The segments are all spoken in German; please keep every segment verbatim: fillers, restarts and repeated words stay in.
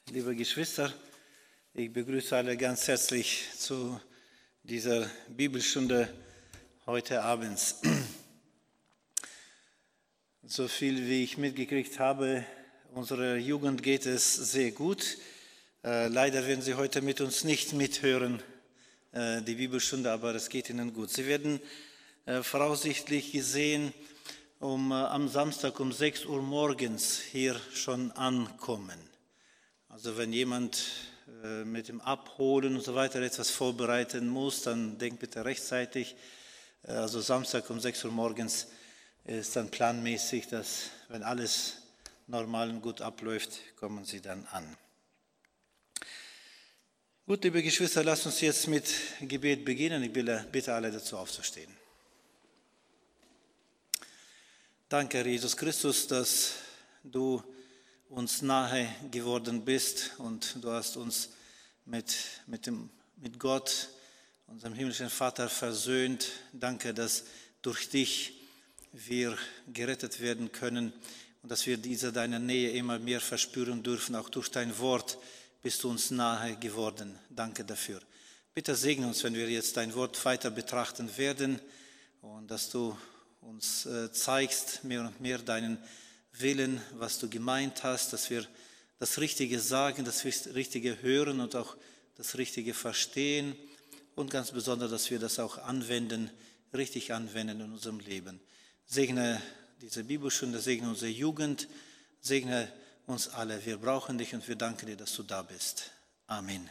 liebe Geschwister, ich begrüße alle ganz herzlich zu dieser Bibelstunde heute abends. So viel wie ich mitgekriegt habe, unserer Jugend geht es sehr gut. Äh, leider werden Sie heute mit uns nicht mithören, äh, die Bibelstunde, aber es geht Ihnen gut. Sie werden äh, voraussichtlich gesehen um, äh, am Samstag um sechs Uhr morgens hier schon ankommen. Also wenn jemand äh, mit dem Abholen und so weiter etwas vorbereiten muss, dann denkt bitte rechtzeitig. Äh, also Samstag um sechs Uhr morgens ist dann planmäßig, dass wenn alles normal und gut abläuft, kommen Sie dann an. Gut, liebe Geschwister, lasst uns jetzt mit Gebet beginnen. Ich bitte alle dazu aufzustehen. Danke, Herr Jesus Christus, dass du uns nahe geworden bist und du hast uns mit, mit, dem, mit Gott, unserem himmlischen Vater, versöhnt. Danke, dass durch dich wir gerettet werden können und dass wir diese deine Nähe immer mehr verspüren dürfen. Auch durch dein Wort bist du uns nahe geworden. Danke dafür. Bitte segne uns, wenn wir jetzt dein Wort weiter betrachten werden und dass du uns äh, zeigst mehr und mehr deinen Willen, was du gemeint hast, dass wir das Richtige sagen, das Richtige hören und auch das Richtige verstehen und ganz besonders, dass wir das auch anwenden, richtig anwenden in unserem Leben. Segne diese Bibelstunde, segne unsere Jugend, segne uns alle. Wir brauchen dich und wir danken dir, dass du da bist. Amen.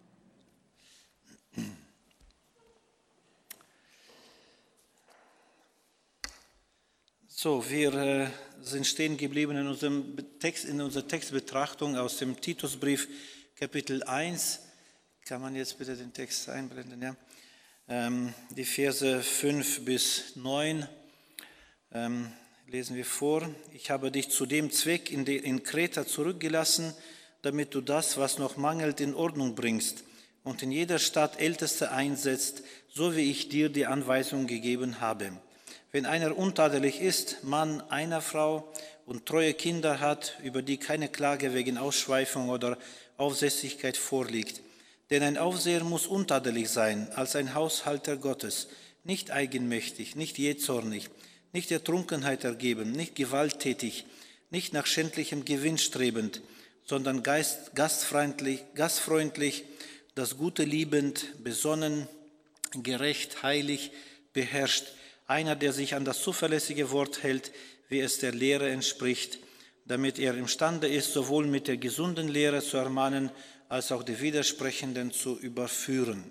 So, wir äh, sind stehen geblieben in, unserem Text, in unserer Textbetrachtung aus dem Titusbrief, Kapitel eins. Kann man jetzt bitte den Text einblenden? Ja? Ähm, die Verse fünf bis neun. Ähm, lesen wir vor. Ich habe dich zu dem Zweck in, die, in Kreta zurückgelassen, damit du das, was noch mangelt, in Ordnung bringst und in jeder Stadt Älteste einsetzt, so wie ich dir die Anweisung gegeben habe. Wenn einer untadelig ist, Mann einer Frau und treue Kinder hat, über die keine Klage wegen Ausschweifung oder Aufsässigkeit vorliegt. Denn ein Aufseher muss untadelig sein, als ein Haushalter Gottes, nicht eigenmächtig, nicht jähzornig, nicht der Trunkenheit ergeben, nicht gewalttätig, nicht nach schändlichem Gewinn strebend, sondern geist, gastfreundlich, gastfreundlich, das Gute liebend, besonnen, gerecht, heilig, beherrscht, einer, der sich an das zuverlässige Wort hält, wie es der Lehre entspricht, damit er imstande ist, sowohl mit der gesunden Lehre zu ermahnen, als auch die Widersprechenden zu überführen.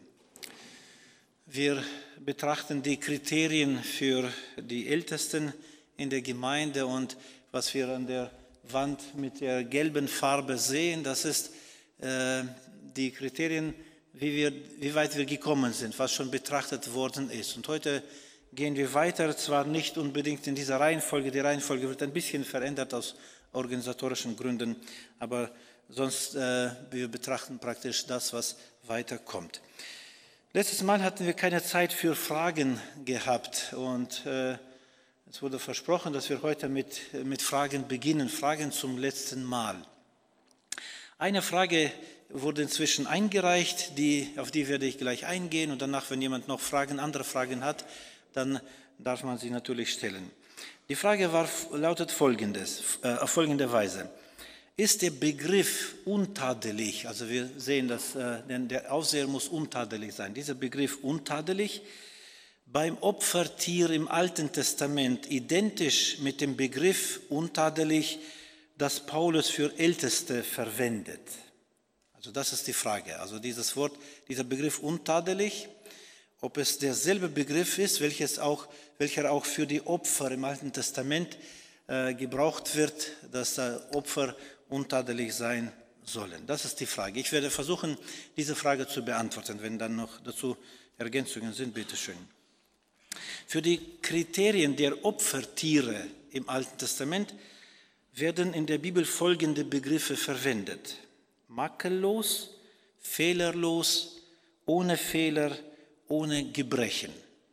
Wir betrachten die Kriterien für die Ältesten in der Gemeinde und was wir an der Wand mit der gelben Farbe sehen, das ist äh, die Kriterien, wie, wir, wie weit wir gekommen sind, was schon betrachtet worden ist. Und heute gehen wir weiter, zwar nicht unbedingt in dieser Reihenfolge, die Reihenfolge wird ein bisschen verändert aus organisatorischen Gründen, aber sonst äh, wir betrachten praktisch das, was weiterkommt. Letztes Mal hatten wir keine Zeit für Fragen gehabt und äh, es wurde versprochen, dass wir heute mit, mit Fragen beginnen, Fragen zum letzten Mal. Eine Frage wurde inzwischen eingereicht, die, auf die werde ich gleich eingehen und danach, wenn jemand noch Fragen, andere Fragen hat, dann darf man sie natürlich stellen. Die Frage war, lautet folgendes, äh, folgende Weise. Ist der Begriff untadelig, also wir sehen, dass äh, denn der Aufseher muss untadelig sein, dieser Begriff untadelig beim Opfertier im Alten Testament identisch mit dem Begriff untadelig, das Paulus für Älteste verwendet? Also das ist die Frage, also dieses Wort, dieser Begriff untadelig, ob es derselbe Begriff ist, welches auch, welcher auch für die Opfer im Alten Testament äh, gebraucht wird, dass äh, Opfer untadelig sein sollen. Das ist die Frage. Ich werde versuchen, diese Frage zu beantworten. Wenn dann noch dazu Ergänzungen sind, bitteschön. Für die Kriterien der Opfertiere im Alten Testament werden in der Bibel folgende Begriffe verwendet. Makellos, fehlerlos, ohne Fehler, ohne Gebrechen.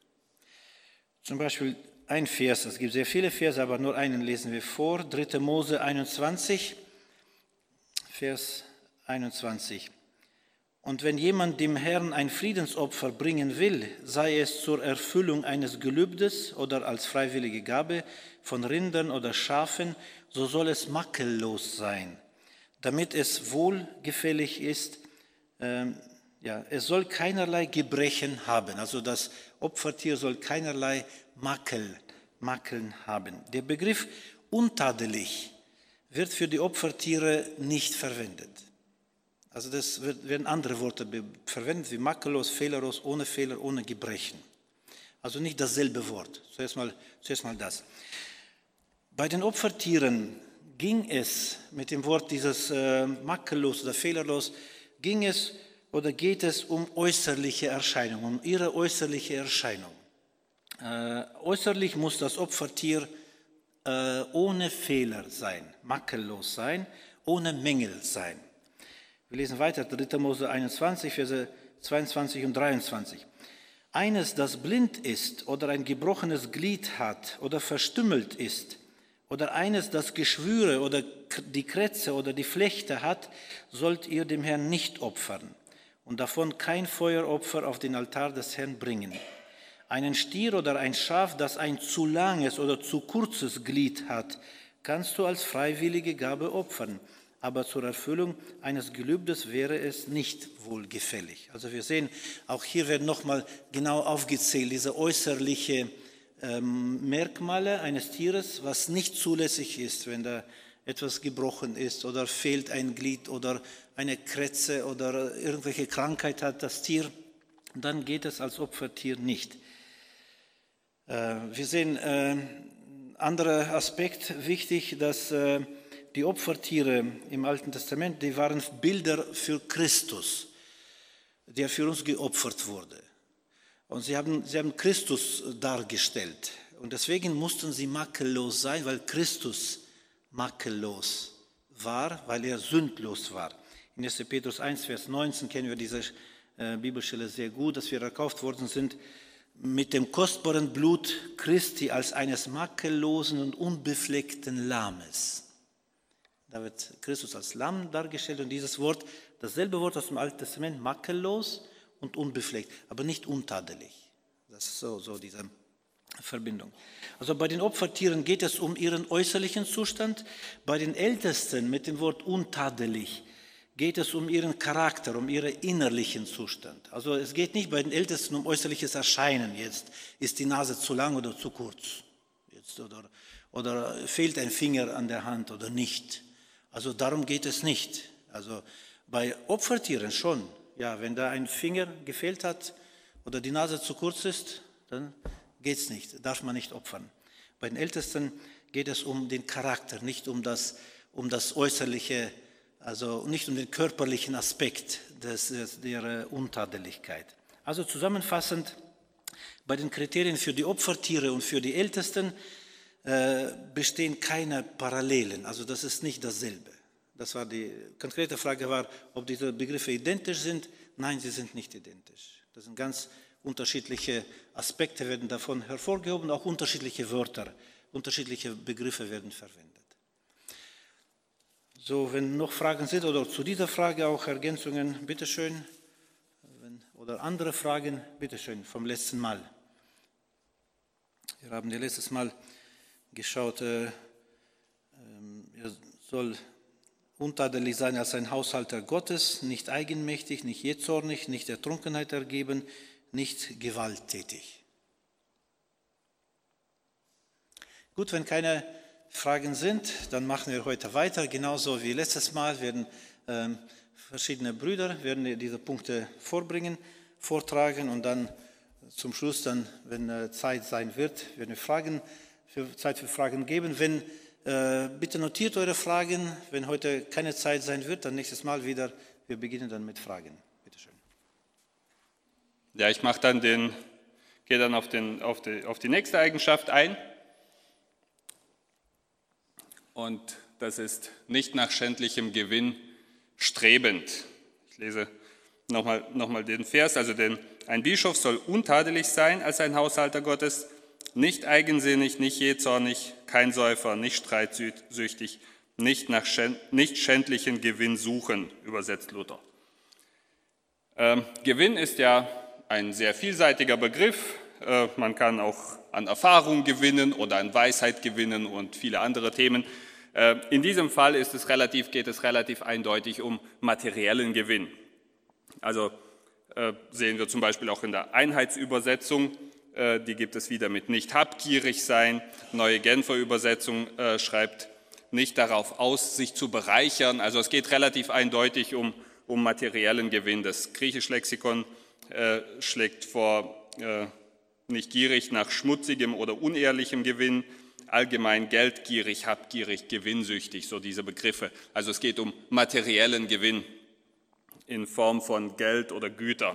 Zum Beispiel ein Vers, es gibt sehr viele Verse, aber nur einen lesen wir vor. dritter Mose einundzwanzig, Vers einundzwanzig. Und wenn jemand dem Herrn ein Friedensopfer bringen will, sei es zur Erfüllung eines Gelübdes oder als freiwillige Gabe von Rindern oder Schafen, so soll es makellos sein, damit es wohlgefällig ist. Ähm, ja, es soll keinerlei Gebrechen haben, also das Opfertier soll keinerlei Makel, Makeln haben. Der Begriff untadelig wird für die Opfertiere nicht verwendet. Also das wird, werden andere Worte verwendet, wie makellos, fehlerlos, ohne Fehler, ohne Gebrechen. Also nicht dasselbe Wort. Zuerst mal, zuerst mal das. Bei den Opfertieren ging es mit dem Wort dieses äh, makellos oder fehlerlos, ging es oder geht es um äußerliche Erscheinungen, um ihre äußerliche Erscheinung. Äh, äußerlich muss das Opfertier äh, ohne Fehler sein, makellos sein, ohne Mängel sein. Wir lesen weiter, dritter Mose einundzwanzig, Verse zweiundzwanzig und dreiundzwanzig. Eines, das blind ist oder ein gebrochenes Glied hat oder verstümmelt ist, oder eines, das Geschwüre oder die Krätze oder die Flechte hat, sollt ihr dem Herrn nicht opfern und davon kein Feueropfer auf den Altar des Herrn bringen. Einen Stier oder ein Schaf, das ein zu langes oder zu kurzes Glied hat, kannst du als freiwillige Gabe opfern. Aber zur Erfüllung eines Gelübdes wäre es nicht wohlgefällig. Also wir sehen, auch hier werden nochmal genau aufgezählt, diese äußerliche ähm, Merkmale eines Tieres, was nicht zulässig ist, wenn da etwas gebrochen ist oder fehlt ein Glied oder eine Krätze oder irgendwelche Krankheit hat das Tier, dann geht es als Opfertier nicht. Äh, wir sehen, äh, anderer Aspekt wichtig, dass äh, die Opfertiere im Alten Testament, die waren Bilder für Christus, der für uns geopfert wurde. Und sie haben, sie haben Christus dargestellt. Und deswegen mussten sie makellos sein, weil Christus makellos war, weil er sündlos war. In erster Petrus eins, Vers neunzehn kennen wir diese äh, Bibelstelle sehr gut, dass wir erkauft worden sind mit dem kostbaren Blut Christi als eines makellosen und unbefleckten Lammes. Da wird Christus als Lamm dargestellt und dieses Wort, dasselbe Wort aus dem Alten Testament, makellos und unbefleckt, aber nicht untadelig. Das ist so, so diese Verbindung. Also bei den Opfertieren geht es um ihren äußerlichen Zustand, bei den Ältesten mit dem Wort untadelig geht es um ihren Charakter, um ihren innerlichen Zustand. Also es geht nicht bei den Ältesten um äußerliches Erscheinen. Jetzt ist die Nase zu lang oder zu kurz. Jetzt oder, oder fehlt ein Finger an der Hand oder nicht. Also darum geht es nicht. Also bei Opfertieren schon. Ja, wenn da ein Finger gefehlt hat oder die Nase zu kurz ist, dann geht es nicht, darf man nicht opfern. Bei den Ältesten geht es um den Charakter, nicht um das, um das äußerliche, also nicht um den körperlichen Aspekt des, des, der Untadeligkeit. Also zusammenfassend, bei den Kriterien für die Opfertiere und für die Ältesten äh, bestehen keine Parallelen, also das ist nicht dasselbe. Das war die konkrete Frage war, ob diese Begriffe identisch sind. Nein, sie sind nicht identisch. Das sind ganz unterschiedliche Aspekte werden davon hervorgehoben, auch unterschiedliche Wörter, unterschiedliche Begriffe werden verwendet. So, wenn noch Fragen sind oder zu dieser Frage auch Ergänzungen, bitteschön. Oder andere Fragen, bitteschön, vom letzten Mal. Wir haben ja letztes Mal geschaut, äh, äh, er soll untadelig sein als ein Haushalter Gottes, nicht eigenmächtig, nicht jähzornig, nicht der Trunkenheit ergeben, nicht gewalttätig. Gut, wenn keine Fragen sind, dann machen wir heute weiter. Genauso wie letztes Mal werden ähm, verschiedene Brüder werden diese Punkte vorbringen, vortragen und dann zum Schluss, dann, wenn äh, Zeit sein wird, werden wir Fragen für, Zeit für Fragen geben. Wenn äh, bitte notiert eure Fragen. Wenn heute keine Zeit sein wird, dann nächstes Mal wieder. Wir beginnen dann mit Fragen. Bitte schön. Ja, ich mache dann den, gehe dann auf, den, auf, die, auf die nächste Eigenschaft ein. Und das ist nicht nach schändlichem Gewinn strebend. Ich lese nochmal noch mal den Vers. Also denn ein Bischof soll untadelig sein als ein Haushalter Gottes, nicht eigensinnig, nicht jähzornig, kein Säufer, nicht streitsüchtig, nicht nach nicht schändlichen Gewinn suchen, übersetzt Luther. Ähm, Gewinn ist ja ein sehr vielseitiger Begriff. Äh, man kann auch an Erfahrung gewinnen oder an Weisheit gewinnen und viele andere Themen. Äh, in diesem Fall ist es relativ, geht es relativ eindeutig um materiellen Gewinn. Also äh, sehen wir zum Beispiel auch in der Einheitsübersetzung, äh, die gibt es wieder mit nicht habgierig sein. Neue Genfer Übersetzung äh, schreibt nicht darauf aus, sich zu bereichern. Also es geht relativ eindeutig um, um materiellen Gewinn. Das griechische Lexikon äh, schlägt vor, äh, nicht gierig nach schmutzigem oder unehrlichem Gewinn, allgemein geldgierig, habgierig, gewinnsüchtig, so diese Begriffe. Also es geht um materiellen Gewinn in Form von Geld oder Gütern.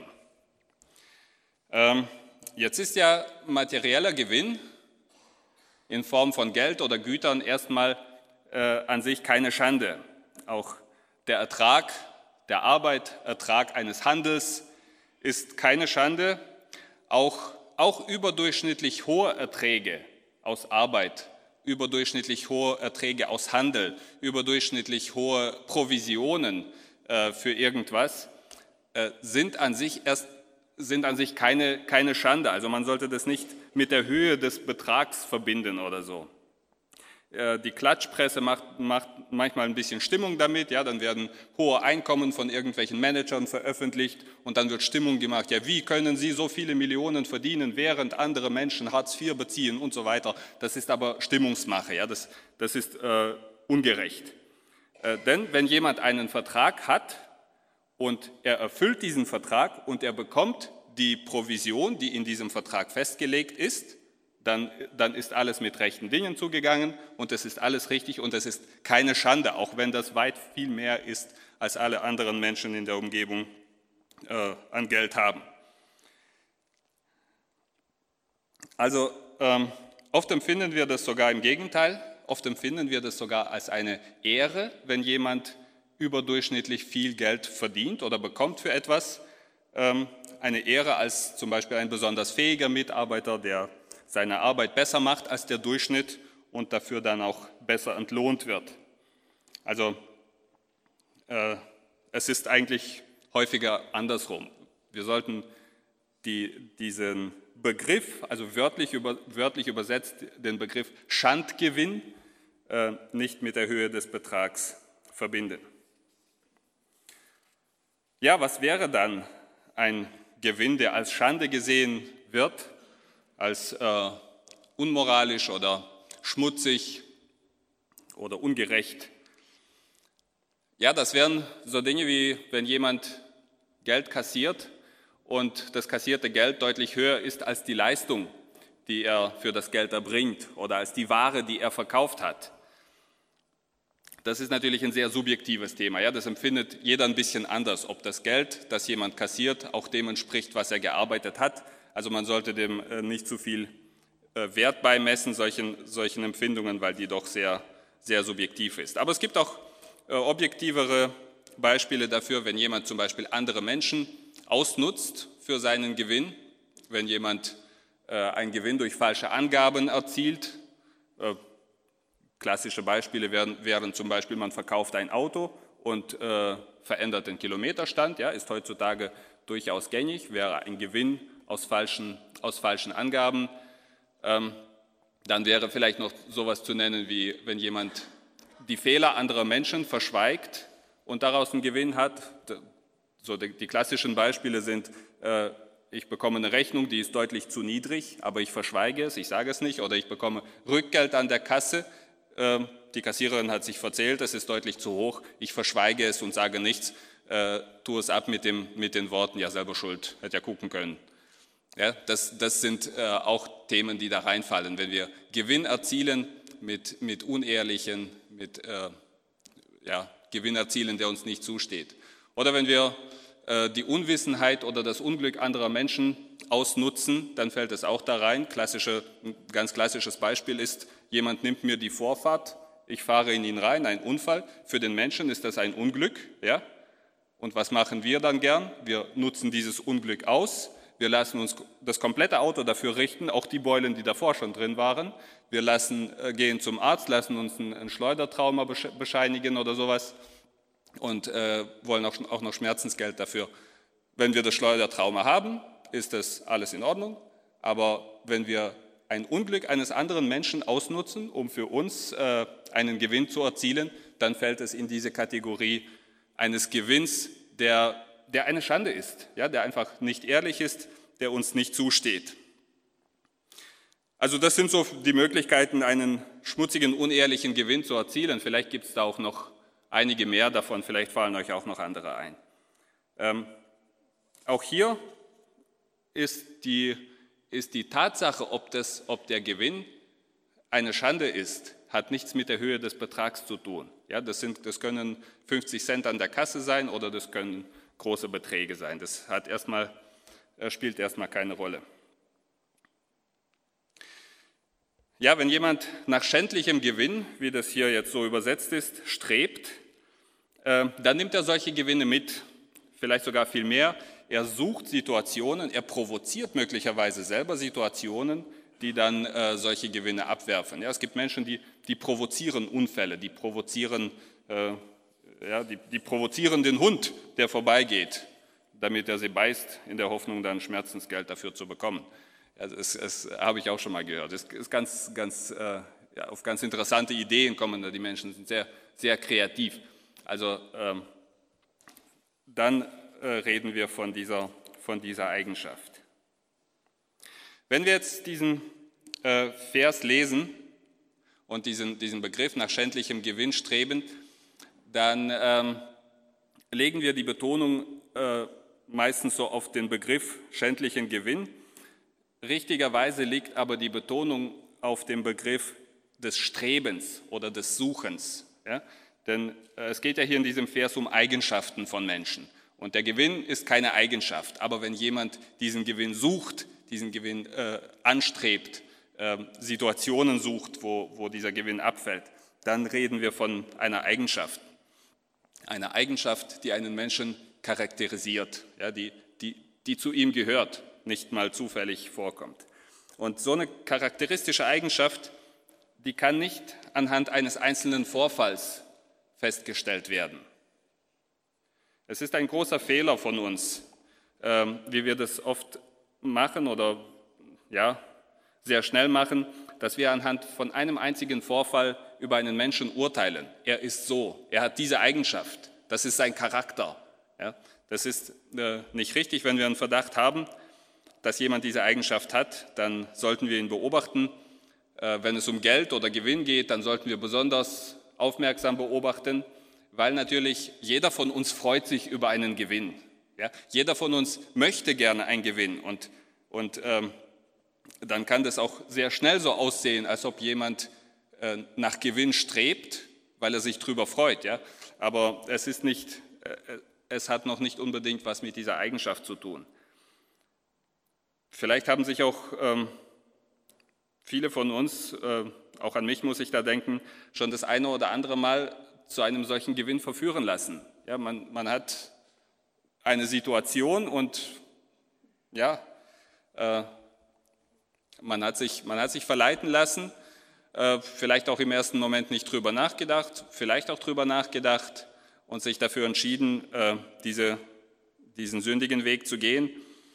Ähm, jetzt ist ja materieller Gewinn in Form von Geld oder Gütern erstmal Äh, an sich keine Schande. Auch der Ertrag der Arbeit, Ertrag eines Handels ist keine Schande. Auch, auch überdurchschnittlich hohe Erträge aus Arbeit, überdurchschnittlich hohe Erträge aus Handel, überdurchschnittlich hohe Provisionen äh, für irgendwas äh, sind an sich erst sind an sich keine, keine Schande. Also man sollte das nicht mit der Höhe des Betrags verbinden oder so. Die Klatschpresse macht, macht manchmal ein bisschen Stimmung damit, ja, dann werden hohe Einkommen von irgendwelchen Managern veröffentlicht und dann wird Stimmung gemacht, ja, wie können sie so viele Millionen verdienen, während andere Menschen Hartz vier beziehen und so weiter. Das ist aber Stimmungsmache, ja, das, das ist äh, ungerecht. Äh, denn wenn jemand einen Vertrag hat und er erfüllt diesen Vertrag und er bekommt die Provision, die in diesem Vertrag festgelegt ist, Dann, dann ist alles mit rechten Dingen zugegangen und es ist alles richtig und es ist keine Schande, auch wenn das weit viel mehr ist, als alle anderen Menschen in der Umgebung äh, an Geld haben. Also ähm, oft empfinden wir das sogar im Gegenteil, oft empfinden wir das sogar als eine Ehre, wenn jemand überdurchschnittlich viel Geld verdient oder bekommt für etwas. Ähm, eine Ehre als zum Beispiel ein besonders fähiger Mitarbeiter, der seine Arbeit besser macht als der Durchschnitt und dafür dann auch besser entlohnt wird. Also äh, es ist eigentlich häufiger andersrum. Wir sollten die, diesen Begriff, also wörtlich, über, wörtlich übersetzt den Begriff Schandgewinn, äh, nicht mit der Höhe des Betrags verbinden. Ja, was wäre dann ein Gewinn, der als Schande gesehen wird, als äh, unmoralisch oder schmutzig oder ungerecht? Ja, das wären so Dinge wie, wenn jemand Geld kassiert und das kassierte Geld deutlich höher ist als die Leistung, die er für das Geld erbringt oder als die Ware, die er verkauft hat. Das ist natürlich ein sehr subjektives Thema. Ja, das empfindet jeder ein bisschen anders, ob das Geld, das jemand kassiert, auch dem entspricht, was er gearbeitet hat. Also man sollte dem nicht zu viel Wert beimessen, solchen, solchen Empfindungen, weil die doch sehr, sehr subjektiv ist. Aber es gibt auch objektivere Beispiele dafür, wenn jemand zum Beispiel andere Menschen ausnutzt für seinen Gewinn, wenn jemand einen Gewinn durch falsche Angaben erzielt. Klassische Beispiele wären, wären zum Beispiel, man verkauft ein Auto und äh, verändert den Kilometerstand, ja, ist heutzutage durchaus gängig, wäre ein Gewinn aus falschen, aus falschen Angaben. Ähm, dann wäre vielleicht noch sowas zu nennen, wie wenn jemand die Fehler anderer Menschen verschweigt und daraus einen Gewinn hat. So die, die klassischen Beispiele sind, äh, ich bekomme eine Rechnung, die ist deutlich zu niedrig, aber ich verschweige es, ich sage es nicht, oder ich bekomme Rückgeld an der Kasse, äh, die Kassiererin hat sich verzählt, es ist deutlich zu hoch, ich verschweige es und sage nichts, äh, tue es ab mit, dem, mit den Worten, ja selber schuld, hätte ja gucken können. Ja, das, das sind äh, auch Themen, die da reinfallen. Wenn wir Gewinn erzielen mit, mit unehrlichen, mit äh, ja, Gewinn erzielen, der uns nicht zusteht. Oder wenn wir äh, die Unwissenheit oder das Unglück anderer Menschen ausnutzen, dann fällt es auch da rein. Klassische, ein ganz klassisches Beispiel ist, jemand nimmt mir die Vorfahrt, ich fahre in ihn rein, ein Unfall. Für den Menschen ist das ein Unglück. Ja? Und was machen wir dann gern? Wir nutzen dieses Unglück aus. Wir lassen uns das komplette Auto dafür richten, auch die Beulen, die davor schon drin waren. Wir lassen, äh, gehen zum Arzt, lassen uns ein, ein Schleudertrauma bescheinigen oder sowas und äh, wollen auch, auch noch Schmerzensgeld dafür. Wenn wir das Schleudertrauma haben, ist das alles in Ordnung. Aber wenn wir ein Unglück eines anderen Menschen ausnutzen, um für uns äh, einen Gewinn zu erzielen, dann fällt es in diese Kategorie eines Gewinns, der, der eine Schande ist, ja, der einfach nicht ehrlich ist, der uns nicht zusteht. Also das sind so die Möglichkeiten, einen schmutzigen, unehrlichen Gewinn zu erzielen. Vielleicht gibt es da auch noch einige mehr davon, vielleicht fallen euch auch noch andere ein. Ähm, auch hier ist die ist die Tatsache, ob, das, ob der Gewinn eine Schande ist, hat nichts mit der Höhe des Betrags zu tun. Ja, das, sind, das können fünfzig Cent an der Kasse sein oder das können große Beträge sein. Das hat erstmal, spielt erstmal keine Rolle. Ja, wenn jemand nach schändlichem Gewinn, wie das hier jetzt so übersetzt ist, strebt, äh, dann nimmt er solche Gewinne mit, vielleicht sogar viel mehr. Er sucht Situationen, er provoziert möglicherweise selber Situationen, die dann äh, solche Gewinne abwerfen. Ja, es gibt Menschen, die, die provozieren Unfälle, die provozieren, äh, ja, die, die provozieren den Hund, der vorbeigeht, damit er sie beißt, in der Hoffnung, dann Schmerzensgeld dafür zu bekommen. Ja, das, das habe ich auch schon mal gehört. Das ist ganz, ganz, äh, ja, auf ganz interessante Ideen kommen da. Die Menschen sind sehr, sehr kreativ. Also ähm, dann reden wir von dieser, von dieser Eigenschaft. Wenn wir jetzt diesen äh, Vers lesen und diesen, diesen Begriff nach schändlichem Gewinn streben, dann ähm, legen wir die Betonung äh, meistens so auf den Begriff schändlichen Gewinn. Richtigerweise liegt aber die Betonung auf dem Begriff des Strebens oder des Suchens. Ja? Denn äh, es geht ja hier in diesem Vers um Eigenschaften von Menschen. Und der Gewinn ist keine Eigenschaft, aber wenn jemand diesen Gewinn sucht, diesen Gewinn äh, anstrebt, äh, Situationen sucht, wo, wo dieser Gewinn abfällt, dann reden wir von einer Eigenschaft. Eine Eigenschaft, die einen Menschen charakterisiert, ja, die, die, die zu ihm gehört, nicht mal zufällig vorkommt. Und so eine charakteristische Eigenschaft, die kann nicht anhand eines einzelnen Vorfalls festgestellt werden. Es ist ein großer Fehler von uns, ähm, wie wir das oft machen oder ja, sehr schnell machen, dass wir anhand von einem einzigen Vorfall über einen Menschen urteilen. Er ist so, er hat diese Eigenschaft, das ist sein Charakter. Ja, das ist äh, nicht richtig. Wenn wir einen Verdacht haben, dass jemand diese Eigenschaft hat, dann sollten wir ihn beobachten. Äh, wenn es um Geld oder Gewinn geht, dann sollten wir besonders aufmerksam beobachten, weil natürlich jeder von uns freut sich über einen Gewinn. Ja? Jeder von uns möchte gerne einen Gewinn und, und ähm, dann kann das auch sehr schnell so aussehen, als ob jemand äh, nach Gewinn strebt, weil er sich darüber freut. Ja? Aber es ist nicht, äh, es hat noch nicht unbedingt was mit dieser Eigenschaft zu tun. Vielleicht haben sich auch ähm, viele von uns, äh, auch an mich muss ich da denken, schon das eine oder andere Mal zu einem solchen Gewinn verführen lassen. Ja, man, man hat eine Situation und ja, äh, man, hat sich, man hat sich verleiten lassen, äh, vielleicht auch im ersten Moment nicht drüber nachgedacht, vielleicht auch drüber nachgedacht und sich dafür entschieden, äh, diese, diesen sündigen Weg zu gehen.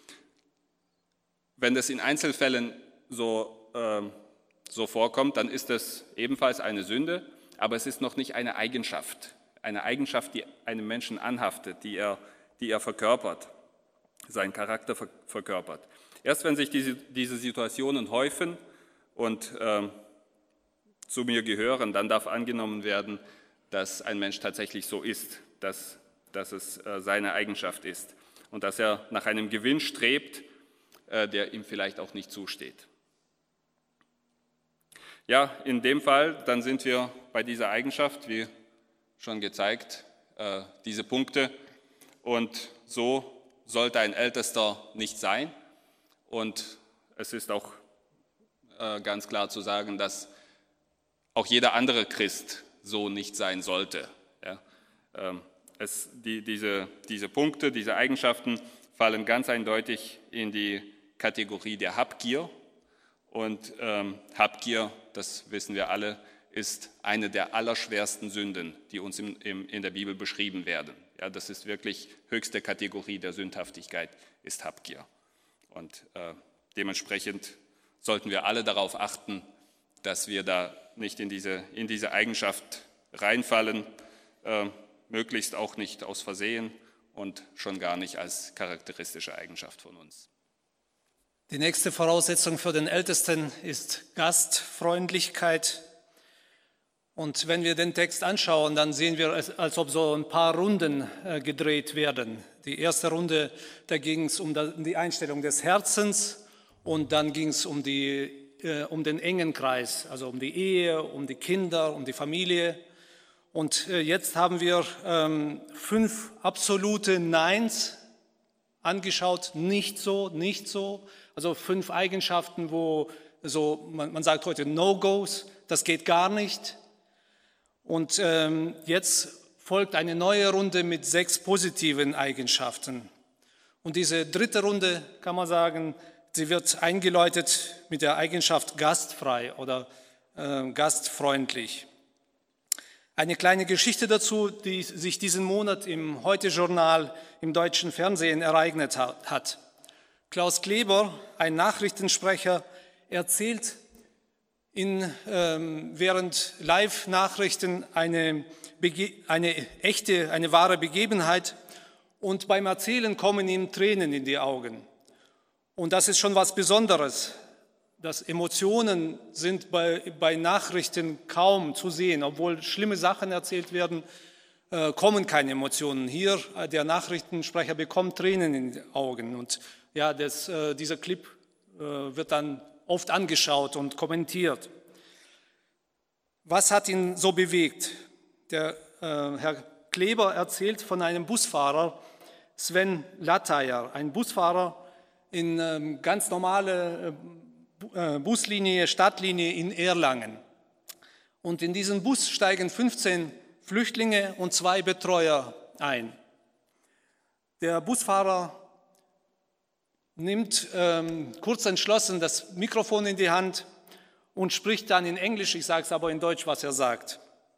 Wenn das in Einzelfällen so, äh, so vorkommt, dann ist das ebenfalls eine Sünde. Aber es ist noch nicht eine Eigenschaft, eine Eigenschaft, die einem Menschen anhaftet, die er, die er verkörpert, seinen Charakter verkörpert. Erst wenn sich diese, diese Situationen häufen und äh, zu mir gehören, dann darf angenommen werden, dass ein Mensch tatsächlich so ist, dass, dass es äh, seine Eigenschaft ist und dass er nach einem Gewinn strebt, äh, der ihm vielleicht auch nicht zusteht. Ja, in dem Fall, dann sind wir bei dieser Eigenschaft, wie schon gezeigt, äh, diese Punkte. Und so sollte ein Ältester nicht sein. Und es ist auch äh, ganz klar zu sagen, dass auch jeder andere Christ so nicht sein sollte. Ja, ähm, es, die, diese, diese Punkte, diese Eigenschaften fallen ganz eindeutig in die Kategorie der Habgier. Und ähm, Habgier, das wissen wir alle, ist eine der allerschwersten Sünden, die uns im, im, in der Bibel beschrieben werden. Ja, das ist wirklich höchste Kategorie der Sündhaftigkeit, ist Habgier. Und äh, dementsprechend sollten wir alle darauf achten, dass wir da nicht in diese, in diese Eigenschaft reinfallen, äh, möglichst auch nicht aus Versehen und schon gar nicht als charakteristische Eigenschaft von uns. Die nächste Voraussetzung für den Ältesten ist Gastfreundlichkeit. Und wenn wir den Text anschauen, dann sehen wir es, als ob so ein paar Runden äh, gedreht werden. Die erste Runde, da ging es um die Einstellung des Herzens und dann ging es um, die, äh, um den engen Kreis, also um die Ehe, um die Kinder, um die Familie. Und äh, jetzt haben wir ähm, fünf absolute Neins angeschaut, nicht so, nicht so. Also fünf Eigenschaften, wo so, man, man sagt heute No-Gos, das geht gar nicht. Und ähm, jetzt folgt eine neue Runde mit sechs positiven Eigenschaften. Und diese dritte Runde, kann man sagen, sie wird eingeläutet mit der Eigenschaft gastfrei oder äh, gastfreundlich. Eine kleine Geschichte dazu, die sich diesen Monat im Heute-Journal im deutschen Fernsehen ereignet hat. Klaus Kleber, ein Nachrichtensprecher, erzählt in, ähm, während Live-Nachrichten eine, eine echte, eine wahre Begebenheit und beim Erzählen kommen ihm Tränen in die Augen. Und das ist schon was Besonderes. Dass Emotionen sind bei, bei Nachrichten kaum zu sehen. Obwohl schlimme Sachen erzählt werden, äh, kommen keine Emotionen. Hier, äh, der Nachrichtensprecher bekommt Tränen in die Augen. Und ja, das, äh, dieser Clip äh, wird dann oft angeschaut und kommentiert. Was hat ihn so bewegt? Der äh, Herr Kleber erzählt von einem Busfahrer, Sven Lattayer, ein Busfahrer in ähm, ganz normale äh, Buslinie, Stadtlinie in Erlangen. Und in diesen Bus steigen fünfzehn Flüchtlinge und zwei Betreuer ein. Der Busfahrer nimmt ähm, kurz entschlossen das Mikrofon in die Hand und spricht dann in Englisch, ich sage es aber in Deutsch, was er sagt.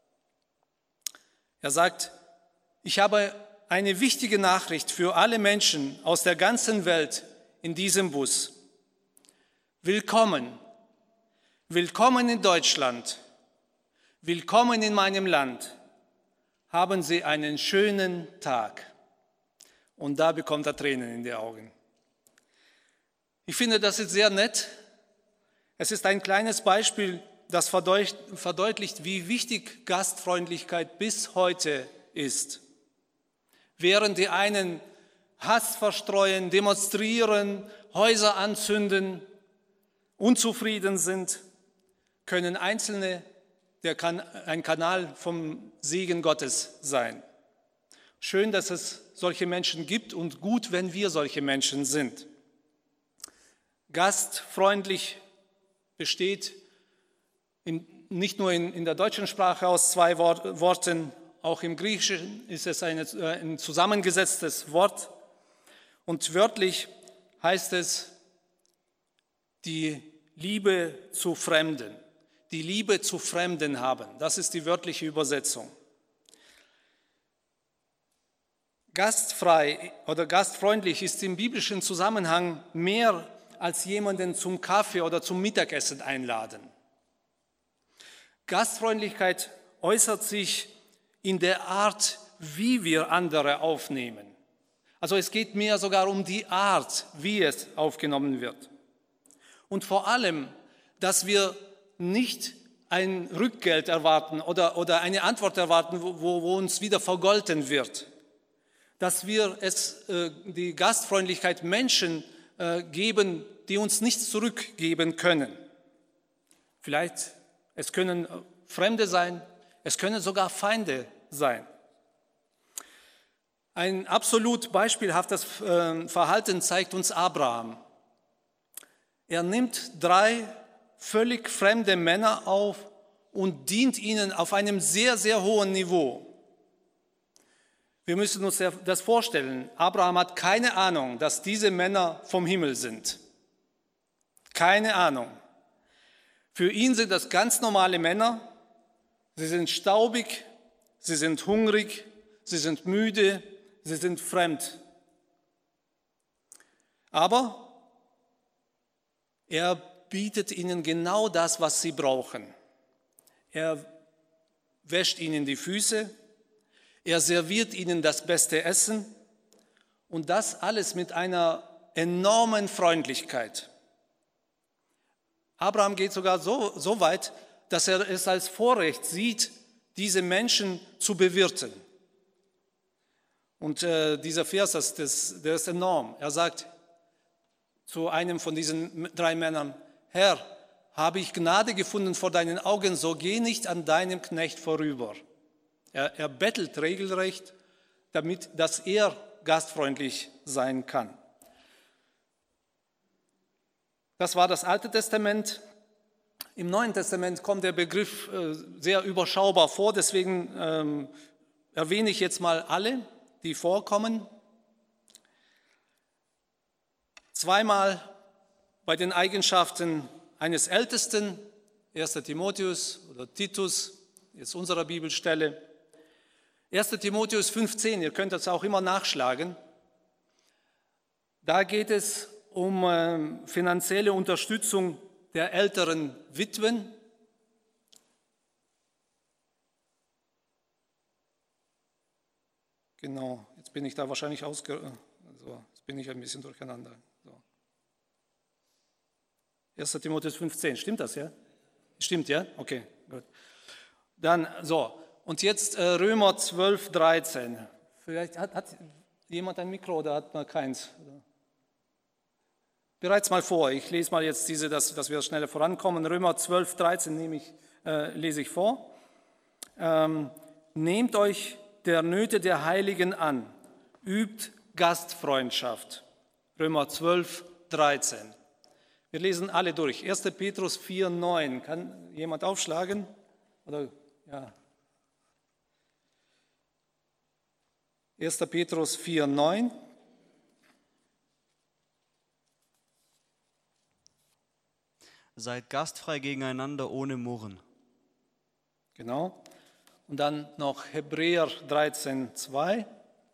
Er sagt, ich habe eine wichtige Nachricht für alle Menschen aus der ganzen Welt in diesem Bus. Willkommen, willkommen in Deutschland, willkommen in meinem Land. Haben Sie einen schönen Tag. Und da bekommt er Tränen in die Augen. Ich finde, das ist sehr nett. Es ist ein kleines Beispiel, das verdeutlicht, wie wichtig Gastfreundlichkeit bis heute ist. Während die einen Hass verstreuen, demonstrieren, Häuser anzünden, unzufrieden sind, können Einzelne der kan- ein Kanal vom Segen Gottes sein. Schön, dass es solche Menschen gibt und gut, wenn wir solche Menschen sind. Gastfreundlich besteht in, nicht nur in, in der deutschen Sprache aus zwei Wort, Worten, auch im Griechischen ist es eine, ein zusammengesetztes Wort. Und wörtlich heißt es die Liebe zu Fremden, die Liebe zu Fremden haben. Das ist die wörtliche Übersetzung. Gastfrei oder gastfreundlich ist im biblischen Zusammenhang mehr als jemanden zum Kaffee oder zum Mittagessen einladen. Gastfreundlichkeit äußert sich in der Art, wie wir andere aufnehmen. Also es geht mehr sogar um die Art, wie es aufgenommen wird. Und vor allem, dass wir nicht ein Rückgeld erwarten oder, oder eine Antwort erwarten, wo, wo uns wieder vergolten wird. Dass wir es, äh, die Gastfreundlichkeit Menschen äh, geben, die uns nichts zurückgeben können. Vielleicht, es können Fremde sein, es können sogar Feinde sein. Ein absolut beispielhaftes äh, Verhalten zeigt uns Abraham. Er nimmt drei völlig fremde Männer auf und dient ihnen auf einem sehr, sehr hohen Niveau. Wir müssen uns das vorstellen. Abraham hat keine Ahnung, dass diese Männer vom Himmel sind. Keine Ahnung. Für ihn sind das ganz normale Männer. Sie sind staubig, sie sind hungrig, sie sind müde, sie sind fremd. Aber er bietet ihnen genau das, was sie brauchen. Er wäscht ihnen die Füße, er serviert ihnen das beste Essen und das alles mit einer enormen Freundlichkeit. Abraham geht sogar so, so weit, dass er es als Vorrecht sieht, diese Menschen zu bewirten. Und äh, dieser Vers, das, das, der ist enorm. Er sagt zu einem von diesen drei Männern: Herr, habe ich Gnade gefunden vor deinen Augen, so geh nicht an deinem Knecht vorüber. Er, er bettelt regelrecht, damit, dass er gastfreundlich sein kann. Das war das Alte Testament. Im Neuen Testament kommt der Begriff äh, sehr überschaubar vor, deswegen ähm, erwähne ich jetzt mal alle, die vorkommen. Zweimal bei den Eigenschaften eines Ältesten, erster Timotheus oder Titus, jetzt unserer Bibelstelle. erster Timotheus fünfzehn, ihr könnt das auch immer nachschlagen. Da geht es um äh, finanzielle Unterstützung der älteren Witwen. Genau, jetzt bin ich da wahrscheinlich ausge... Also, jetzt bin ich ein bisschen durcheinander. So. erster Timotheus fünfzehn, stimmt das, ja? Stimmt, ja? Okay, gut. Dann, so, und jetzt äh, Römer zwölf, dreizehn. Vielleicht hat, hat jemand ein Mikro oder hat man keins? Bereits mal vor, ich lese mal jetzt diese, dass, dass wir schneller vorankommen. Römer zwölf, dreizehn nehme ich, äh, lese ich vor. Ähm, Nehmt euch der Nöte der Heiligen an, übt Gastfreundschaft. Römer zwölf, dreizehn. Wir lesen alle durch. erster Petrus vier, neun. Kann jemand aufschlagen? Oder, ja. erster Petrus vier, neun. Seid gastfrei gegeneinander ohne Murren. Genau. Und dann noch Hebräer dreizehn, zwei.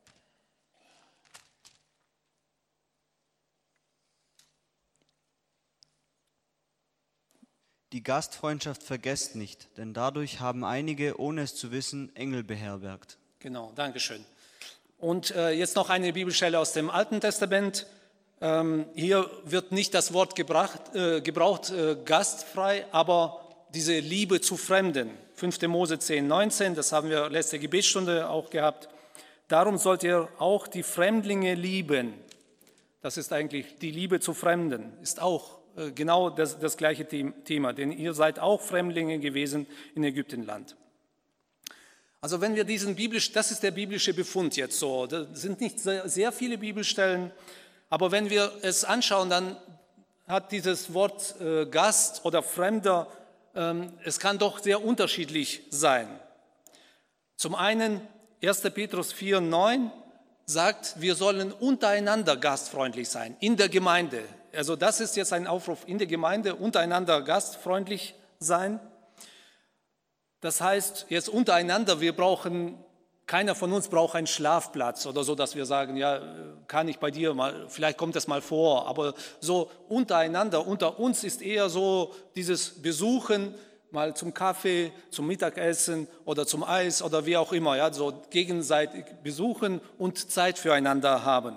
Die Gastfreundschaft vergesst nicht, denn dadurch haben einige, ohne es zu wissen, Engel beherbergt. Genau, danke schön. Und äh, jetzt noch eine Bibelstelle aus dem Alten Testament. Ähm, hier wird nicht das Wort gebracht, äh, gebraucht, äh, gastfrei, aber diese Liebe zu Fremden. fünfter Mose zehn, neunzehn, das haben wir letzte Gebetsstunde auch gehabt. Darum sollt ihr auch die Fremdlinge lieben. Das ist eigentlich die Liebe zu Fremden, ist auch äh, genau das, das gleiche Thema, denn ihr seid auch Fremdlinge gewesen in Ägyptenland. Also wenn wir diesen biblisch, das ist der biblische Befund jetzt so, da sind nicht sehr, sehr viele Bibelstellen, aber wenn wir es anschauen, dann hat dieses Wort äh, Gast oder Fremder, ähm, es kann doch sehr unterschiedlich sein. Zum einen, erster Petrus vier, neun sagt, wir sollen untereinander gastfreundlich sein, in der Gemeinde. Also das ist jetzt ein Aufruf in der Gemeinde, untereinander gastfreundlich sein. Das heißt, jetzt untereinander, wir brauchen, keiner von uns braucht einen Schlafplatz oder so, dass wir sagen, ja, kann ich bei dir mal, vielleicht kommt das mal vor, aber so untereinander, unter uns ist eher so dieses Besuchen, mal zum Kaffee, zum Mittagessen oder zum Eis oder wie auch immer, ja, so gegenseitig besuchen und Zeit füreinander haben.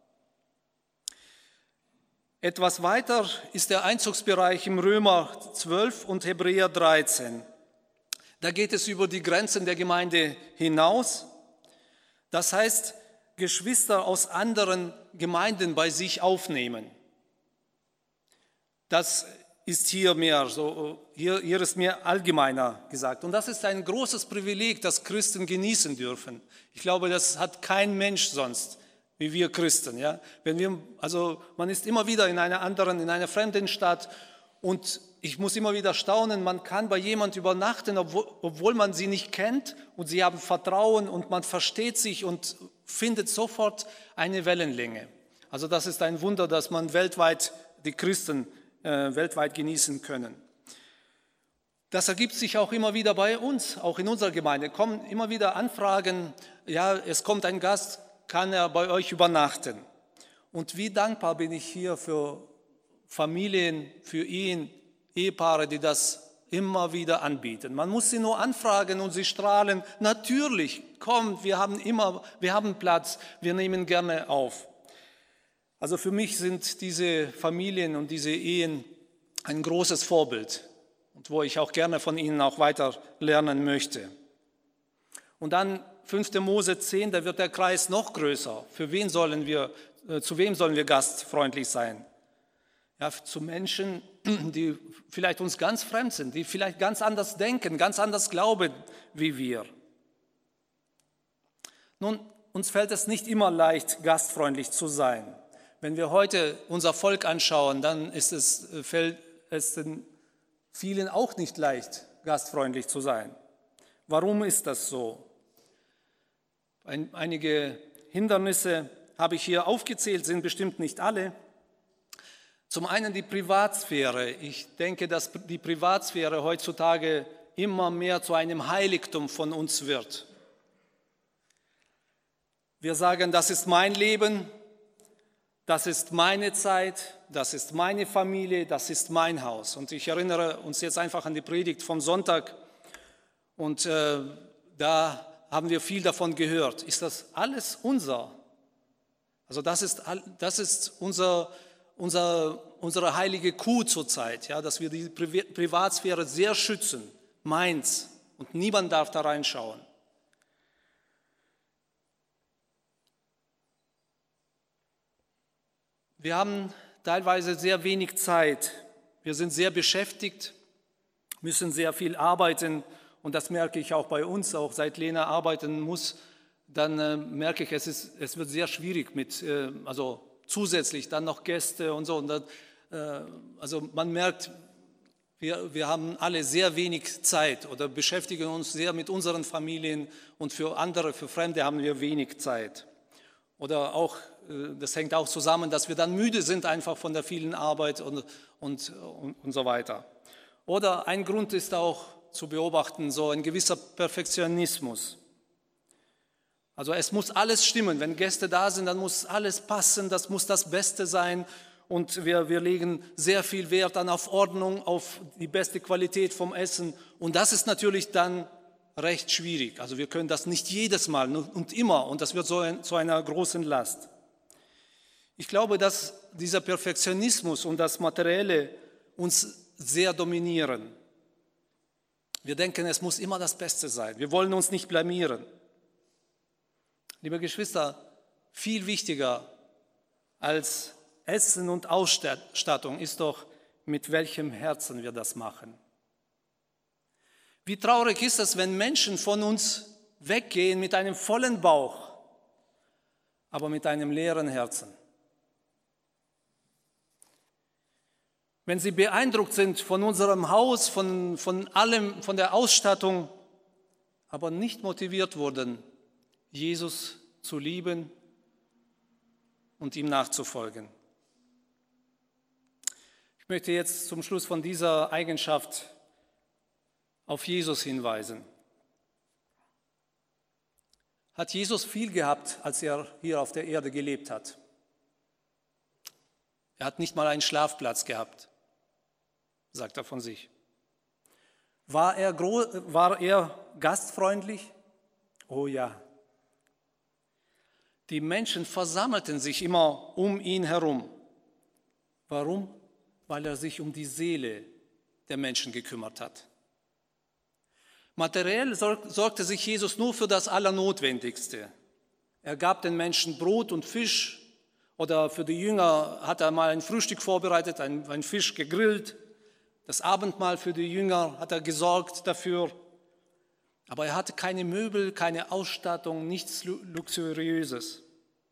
Etwas weiter ist der Einzugsbereich im Römer zwölf und Hebräer dreizehn. Da geht es über die Grenzen der Gemeinde hinaus. Das heißt, Geschwister aus anderen Gemeinden bei sich aufnehmen. Das ist hier mehr so, hier, hier ist mehr allgemeiner gesagt. Und das ist ein großes Privileg, das Christen genießen dürfen. Ich glaube, das hat kein Mensch sonst, wie wir Christen. Ja? Wenn wir, also man ist immer wieder in einer anderen, in einer fremden Stadt und ich muss immer wieder staunen, man kann bei jemand übernachten, obwohl, obwohl man sie nicht kennt und sie haben Vertrauen und man versteht sich und findet sofort eine Wellenlänge. Also das ist ein Wunder, dass man weltweit die Christen äh, weltweit genießen können. Das ergibt sich auch immer wieder bei uns, auch in unserer Gemeinde. Kommen immer wieder Anfragen, ja, es kommt ein Gast, kann er bei euch übernachten? Und wie dankbar bin ich hier für Familien, für Ehen, Ehepaare, die das immer wieder anbieten. Man muss sie nur anfragen und sie strahlen. Natürlich, kommt, wir haben immer, wir haben Platz, wir nehmen gerne auf. Also für mich sind diese Familien und diese Ehen ein großes Vorbild und wo ich auch gerne von ihnen auch weiter lernen möchte. Und dann fünfte Mose zehn, da wird der Kreis noch größer. Für wen sollen wir, äh, zu wem sollen wir gastfreundlich sein? Ja, zu Menschen, die vielleicht uns ganz fremd sind, die vielleicht ganz anders denken, ganz anders glauben wie wir. Nun, uns fällt es nicht immer leicht, gastfreundlich zu sein. Wenn wir heute unser Volk anschauen, dann ist es, fällt es den vielen auch nicht leicht, gastfreundlich zu sein. Warum ist das so? Ein, einige Hindernisse habe ich hier aufgezählt, sind bestimmt nicht alle. Zum einen die Privatsphäre. Ich denke, dass die Privatsphäre heutzutage immer mehr zu einem Heiligtum von uns wird. Wir sagen, das ist mein Leben, das ist meine Zeit, das ist meine Familie, das ist mein Haus. Und ich erinnere uns jetzt einfach an die Predigt vom Sonntag und äh, da haben wir viel davon gehört. Ist das alles unser? Also das ist, das ist unser Unser, unsere heilige Kuh zurzeit, ja, dass wir die Privatsphäre sehr schützen, meins, und niemand darf da reinschauen. Wir haben teilweise sehr wenig Zeit, wir sind sehr beschäftigt, müssen sehr viel arbeiten und das merke ich auch bei uns, auch seit Lena arbeiten muss, dann äh, merke ich, es, ist, es wird sehr schwierig mit, äh, also zusätzlich dann noch Gäste und so. Und das, äh, also man merkt, wir, wir haben alle sehr wenig Zeit oder beschäftigen uns sehr mit unseren Familien und für andere, für Fremde haben wir wenig Zeit. Oder auch, äh, das hängt auch zusammen, dass wir dann müde sind einfach von der vielen Arbeit und, und, und, und so weiter. Oder ein Grund ist auch zu beobachten, so ein gewisser Perfektionismus. Also es muss alles stimmen. Wenn Gäste da sind, dann muss alles passen, das muss das Beste sein. Und wir, wir legen sehr viel Wert dann auf Ordnung, auf die beste Qualität vom Essen. Und das ist natürlich dann recht schwierig. Also wir können das nicht jedes Mal und immer. Und das wird so ein, zu einer großen Last. Ich glaube, dass dieser Perfektionismus und das Materielle uns sehr dominieren. Wir denken, es muss immer das Beste sein. Wir wollen uns nicht blamieren. Liebe Geschwister, viel wichtiger als Essen und Ausstattung ist doch, mit welchem Herzen wir das machen. Wie traurig ist es, wenn Menschen von uns weggehen mit einem vollen Bauch, aber mit einem leeren Herzen. Wenn sie beeindruckt sind von unserem Haus, von, von allem, von der Ausstattung, aber nicht motiviert wurden, Jesus zu lieben und ihm nachzufolgen. Ich möchte jetzt zum Schluss von dieser Eigenschaft auf Jesus hinweisen. Hat Jesus viel gehabt, als er hier auf der Erde gelebt hat? Er hat nicht mal einen Schlafplatz gehabt, sagt er von sich. War er, gro- war er gastfreundlich? Oh ja. Die Menschen versammelten sich immer um ihn herum. Warum? Weil er sich um die Seele der Menschen gekümmert hat. Materiell sorgte sich Jesus nur für das Allernotwendigste. Er gab den Menschen Brot und Fisch oder für die Jünger hat er mal ein Frühstück vorbereitet, ein, ein Fisch gegrillt. Das Abendmahl für die Jünger hat er gesorgt dafür. Aber er hatte keine Möbel, keine Ausstattung, nichts Luxuriöses.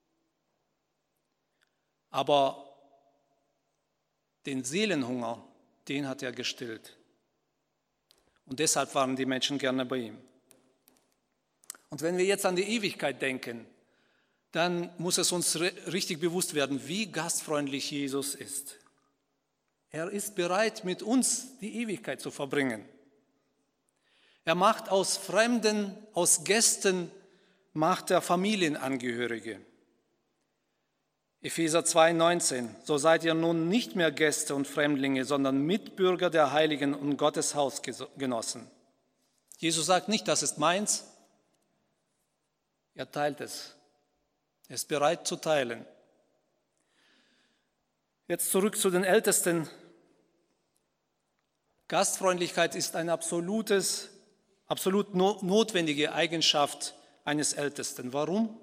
Aber den Seelenhunger, den hat er gestillt. Und deshalb waren die Menschen gerne bei ihm. Und wenn wir jetzt an die Ewigkeit denken, dann muss es uns richtig bewusst werden, wie gastfreundlich Jesus ist. Er ist bereit, mit uns die Ewigkeit zu verbringen. Er macht aus Fremden, aus Gästen, macht er Familienangehörige. Epheser zwei, neunzehn, so seid ihr nun nicht mehr Gäste und Fremdlinge, sondern Mitbürger der Heiligen und Gottes Hausgenossen. Jesus sagt nicht, das ist meins, er teilt es. Er ist bereit zu teilen. Jetzt zurück zu den Ältesten. Gastfreundlichkeit ist eine absolutes, absolut notwendige Eigenschaft eines Ältesten. Warum?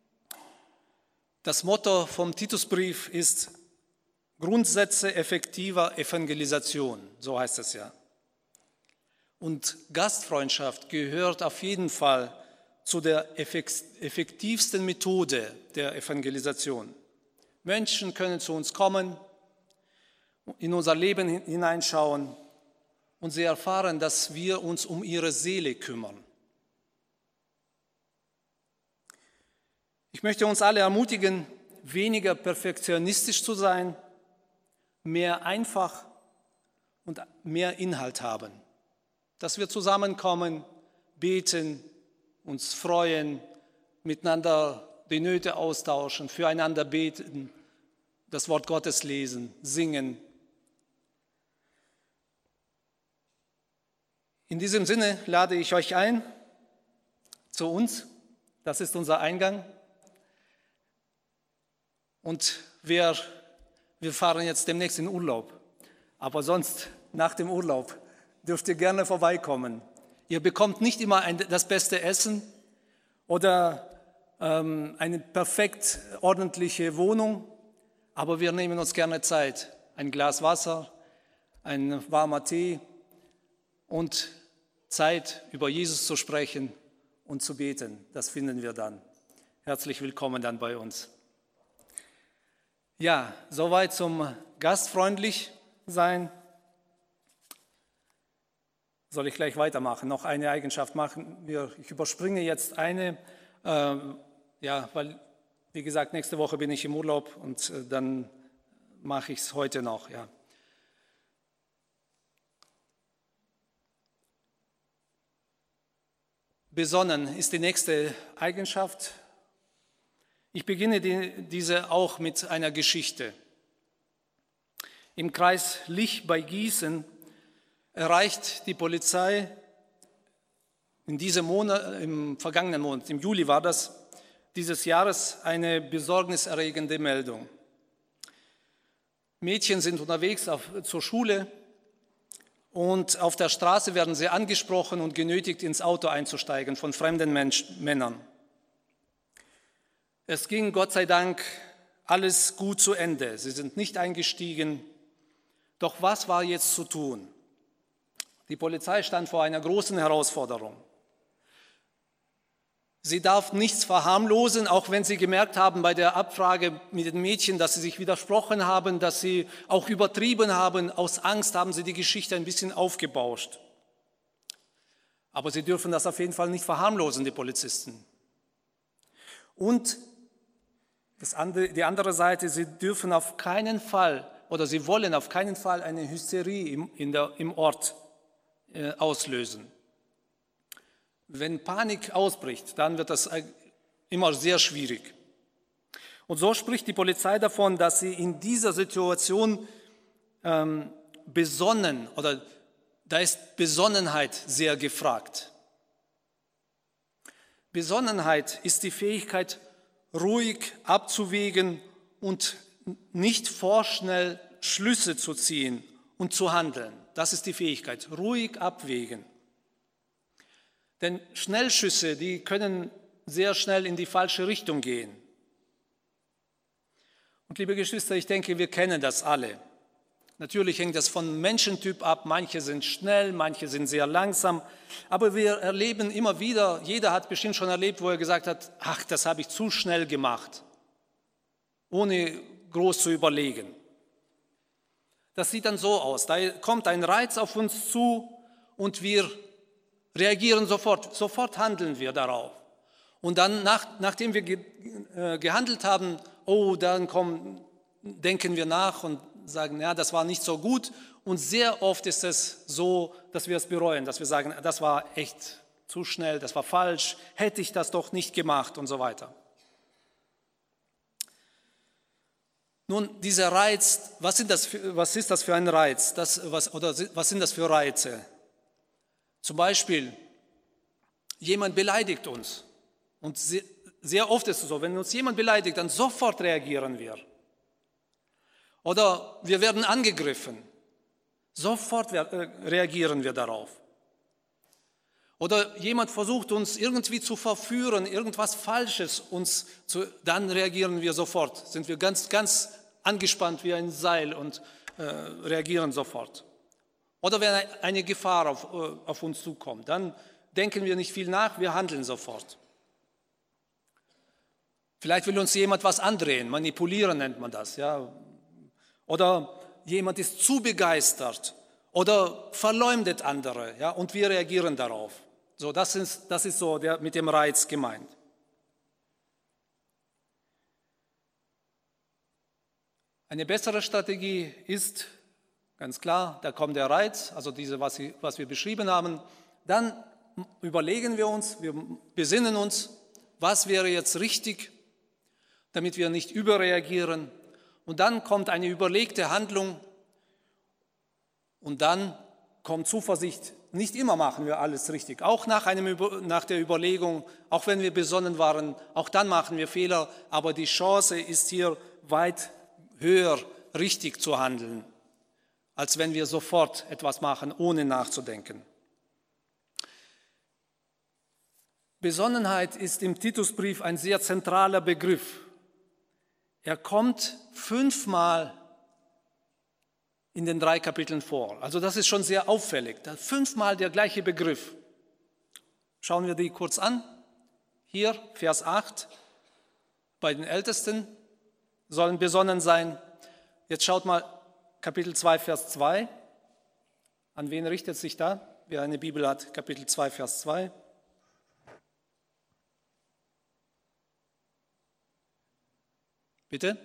Das Motto vom Titusbrief ist Grundsätze effektiver Evangelisation, so heißt es ja. Und Gastfreundschaft gehört auf jeden Fall zu der effektivsten Methode der Evangelisation. Menschen können zu uns kommen, in unser Leben hineinschauen und sie erfahren, dass wir uns um ihre Seele kümmern. Ich möchte uns alle ermutigen, weniger perfektionistisch zu sein, mehr einfach und mehr Inhalt haben. Dass wir zusammenkommen, beten, uns freuen, miteinander die Nöte austauschen, füreinander beten, das Wort Gottes lesen, singen. In diesem Sinne lade ich euch ein zu uns. Das ist unser Eingang. Und wir, wir fahren jetzt demnächst in Urlaub. Aber sonst, nach dem Urlaub, dürft ihr gerne vorbeikommen. Ihr bekommt nicht immer ein, das beste Essen oder ähm, eine perfekt ordentliche Wohnung, aber wir nehmen uns gerne Zeit. Ein Glas Wasser, ein warmer Tee und Zeit, über Jesus zu sprechen und zu beten. Das finden wir dann. Herzlich willkommen dann bei uns. Ja, soweit zum gastfreundlich sein. Soll ich gleich weitermachen? Noch eine Eigenschaft machen wir. Ich überspringe jetzt eine, äh, ja, weil, wie gesagt, nächste Woche bin ich im Urlaub und äh, dann mache ich es heute noch. Ja. Besonnen ist die nächste Eigenschaft. Ich beginne die, diese auch mit einer Geschichte. Im Kreis Lich bei Gießen erreicht die Polizei in diesem Monat, im vergangenen Monat, im Juli war das, dieses Jahres eine besorgniserregende Meldung. Mädchen sind unterwegs auf, zur Schule und auf der Straße werden sie angesprochen und genötigt, ins Auto einzusteigen von fremden Mensch, Männern. Es ging Gott sei Dank alles gut zu Ende. Sie sind nicht eingestiegen. Doch was war jetzt zu tun? Die Polizei stand vor einer großen Herausforderung. Sie darf nichts verharmlosen, auch wenn sie gemerkt haben bei der Abfrage mit den Mädchen, dass sie sich widersprochen haben, dass sie auch übertrieben haben. Aus Angst haben sie die Geschichte ein bisschen aufgebauscht. Aber sie dürfen das auf jeden Fall nicht verharmlosen, die Polizisten. Und das andere, die andere Seite, sie dürfen auf keinen Fall oder sie wollen auf keinen Fall eine Hysterie im, in der, im Ort äh, auslösen. Wenn Panik ausbricht, dann wird das immer sehr schwierig. Und so spricht die Polizei davon, dass sie in dieser Situation ähm, besonnen oder da ist Besonnenheit sehr gefragt. Besonnenheit ist die Fähigkeit, ruhig abzuwägen und nicht vorschnell Schlüsse zu ziehen und zu handeln. Das ist die Fähigkeit, ruhig abwägen. Denn Schnellschüsse, die können sehr schnell in die falsche Richtung gehen. Und liebe Geschwister, ich denke, wir kennen das alle. Natürlich hängt das von Menschentyp ab. Manche sind schnell, manche sind sehr langsam. Aber wir erleben immer wieder, jeder hat bestimmt schon erlebt, wo er gesagt hat, ach, das habe ich zu schnell gemacht, ohne groß zu überlegen. Das sieht dann so aus. Da kommt ein Reiz auf uns zu und wir reagieren sofort. Sofort handeln wir darauf. Und dann, nach, nachdem wir ge, äh, gehandelt haben, oh, dann kommen, denken wir nach und sagen, ja, das war nicht so gut. Und sehr oft ist es so, dass wir es bereuen, dass wir sagen, das war echt zu schnell, das war falsch, hätte ich das doch nicht gemacht und so weiter. Nun, dieser Reiz, was, sind das für, was ist das für ein Reiz? Das, was, oder was sind das für Reize? Zum Beispiel, jemand beleidigt uns. Und sehr, sehr oft ist es so, wenn uns jemand beleidigt, dann sofort reagieren wir. Oder wir werden angegriffen. Sofort reagieren wir darauf. Oder jemand versucht uns irgendwie zu verführen, irgendwas Falsches uns zu, dann reagieren wir sofort. Sind wir ganz, ganz angespannt wie ein Seil und äh, reagieren sofort. Oder wenn eine Gefahr auf, auf uns zukommt, dann denken wir nicht viel nach, wir handeln sofort. Vielleicht will uns jemand was andrehen, manipulieren nennt man das, ja. Oder jemand ist zu begeistert oder verleumdet andere, ja, und wir reagieren darauf. So, das ist, das ist so der, mit dem Reiz gemeint. Eine bessere Strategie ist, ganz klar, da kommt der Reiz, also diese, was, was wir beschrieben haben, dann überlegen wir uns, wir besinnen uns, was wäre jetzt richtig, damit wir nicht überreagieren. Und dann kommt eine überlegte Handlung und dann kommt Zuversicht. Nicht immer machen wir alles richtig. Auch nach, einem, nach der Überlegung, auch wenn wir besonnen waren, auch dann machen wir Fehler. Aber die Chance ist hier weit höher, richtig zu handeln, als wenn wir sofort etwas machen, ohne nachzudenken. Besonnenheit ist im Titusbrief ein sehr zentraler Begriff. Er kommt fünfmal in den drei Kapiteln vor. Also das ist schon sehr auffällig. Fünfmal der gleiche Begriff. Schauen wir die kurz an. Hier, Vers acht. Bei den Ältesten sollen besonnen sein. Jetzt schaut mal Kapitel zwei, Vers zwei. An wen richtet sich da? Wer eine Bibel hat, Kapitel zwei, Vers zwei. Bitte?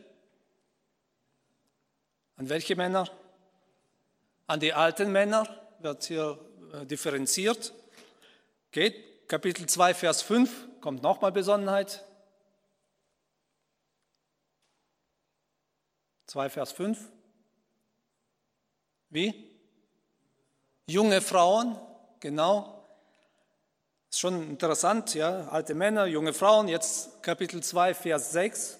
An welche Männer? An die alten Männer wird hier äh, differenziert. Geht, Kapitel zwei, Vers fünf, kommt nochmal Besonnenheit. zwei, Vers fünf. Wie? Junge Frauen, genau. Ist schon interessant, ja, alte Männer, junge Frauen. Jetzt Kapitel zwei, Vers sechs.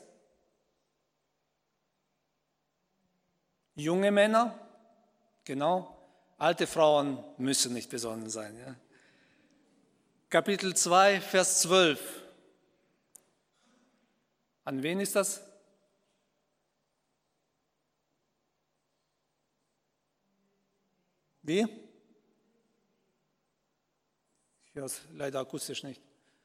Junge Männer, genau, alte Frauen müssen nicht besonnen sein. Ja. Kapitel zwei, Vers zwölf. An wen ist das? Wie? Ich höre es leider akustisch nicht.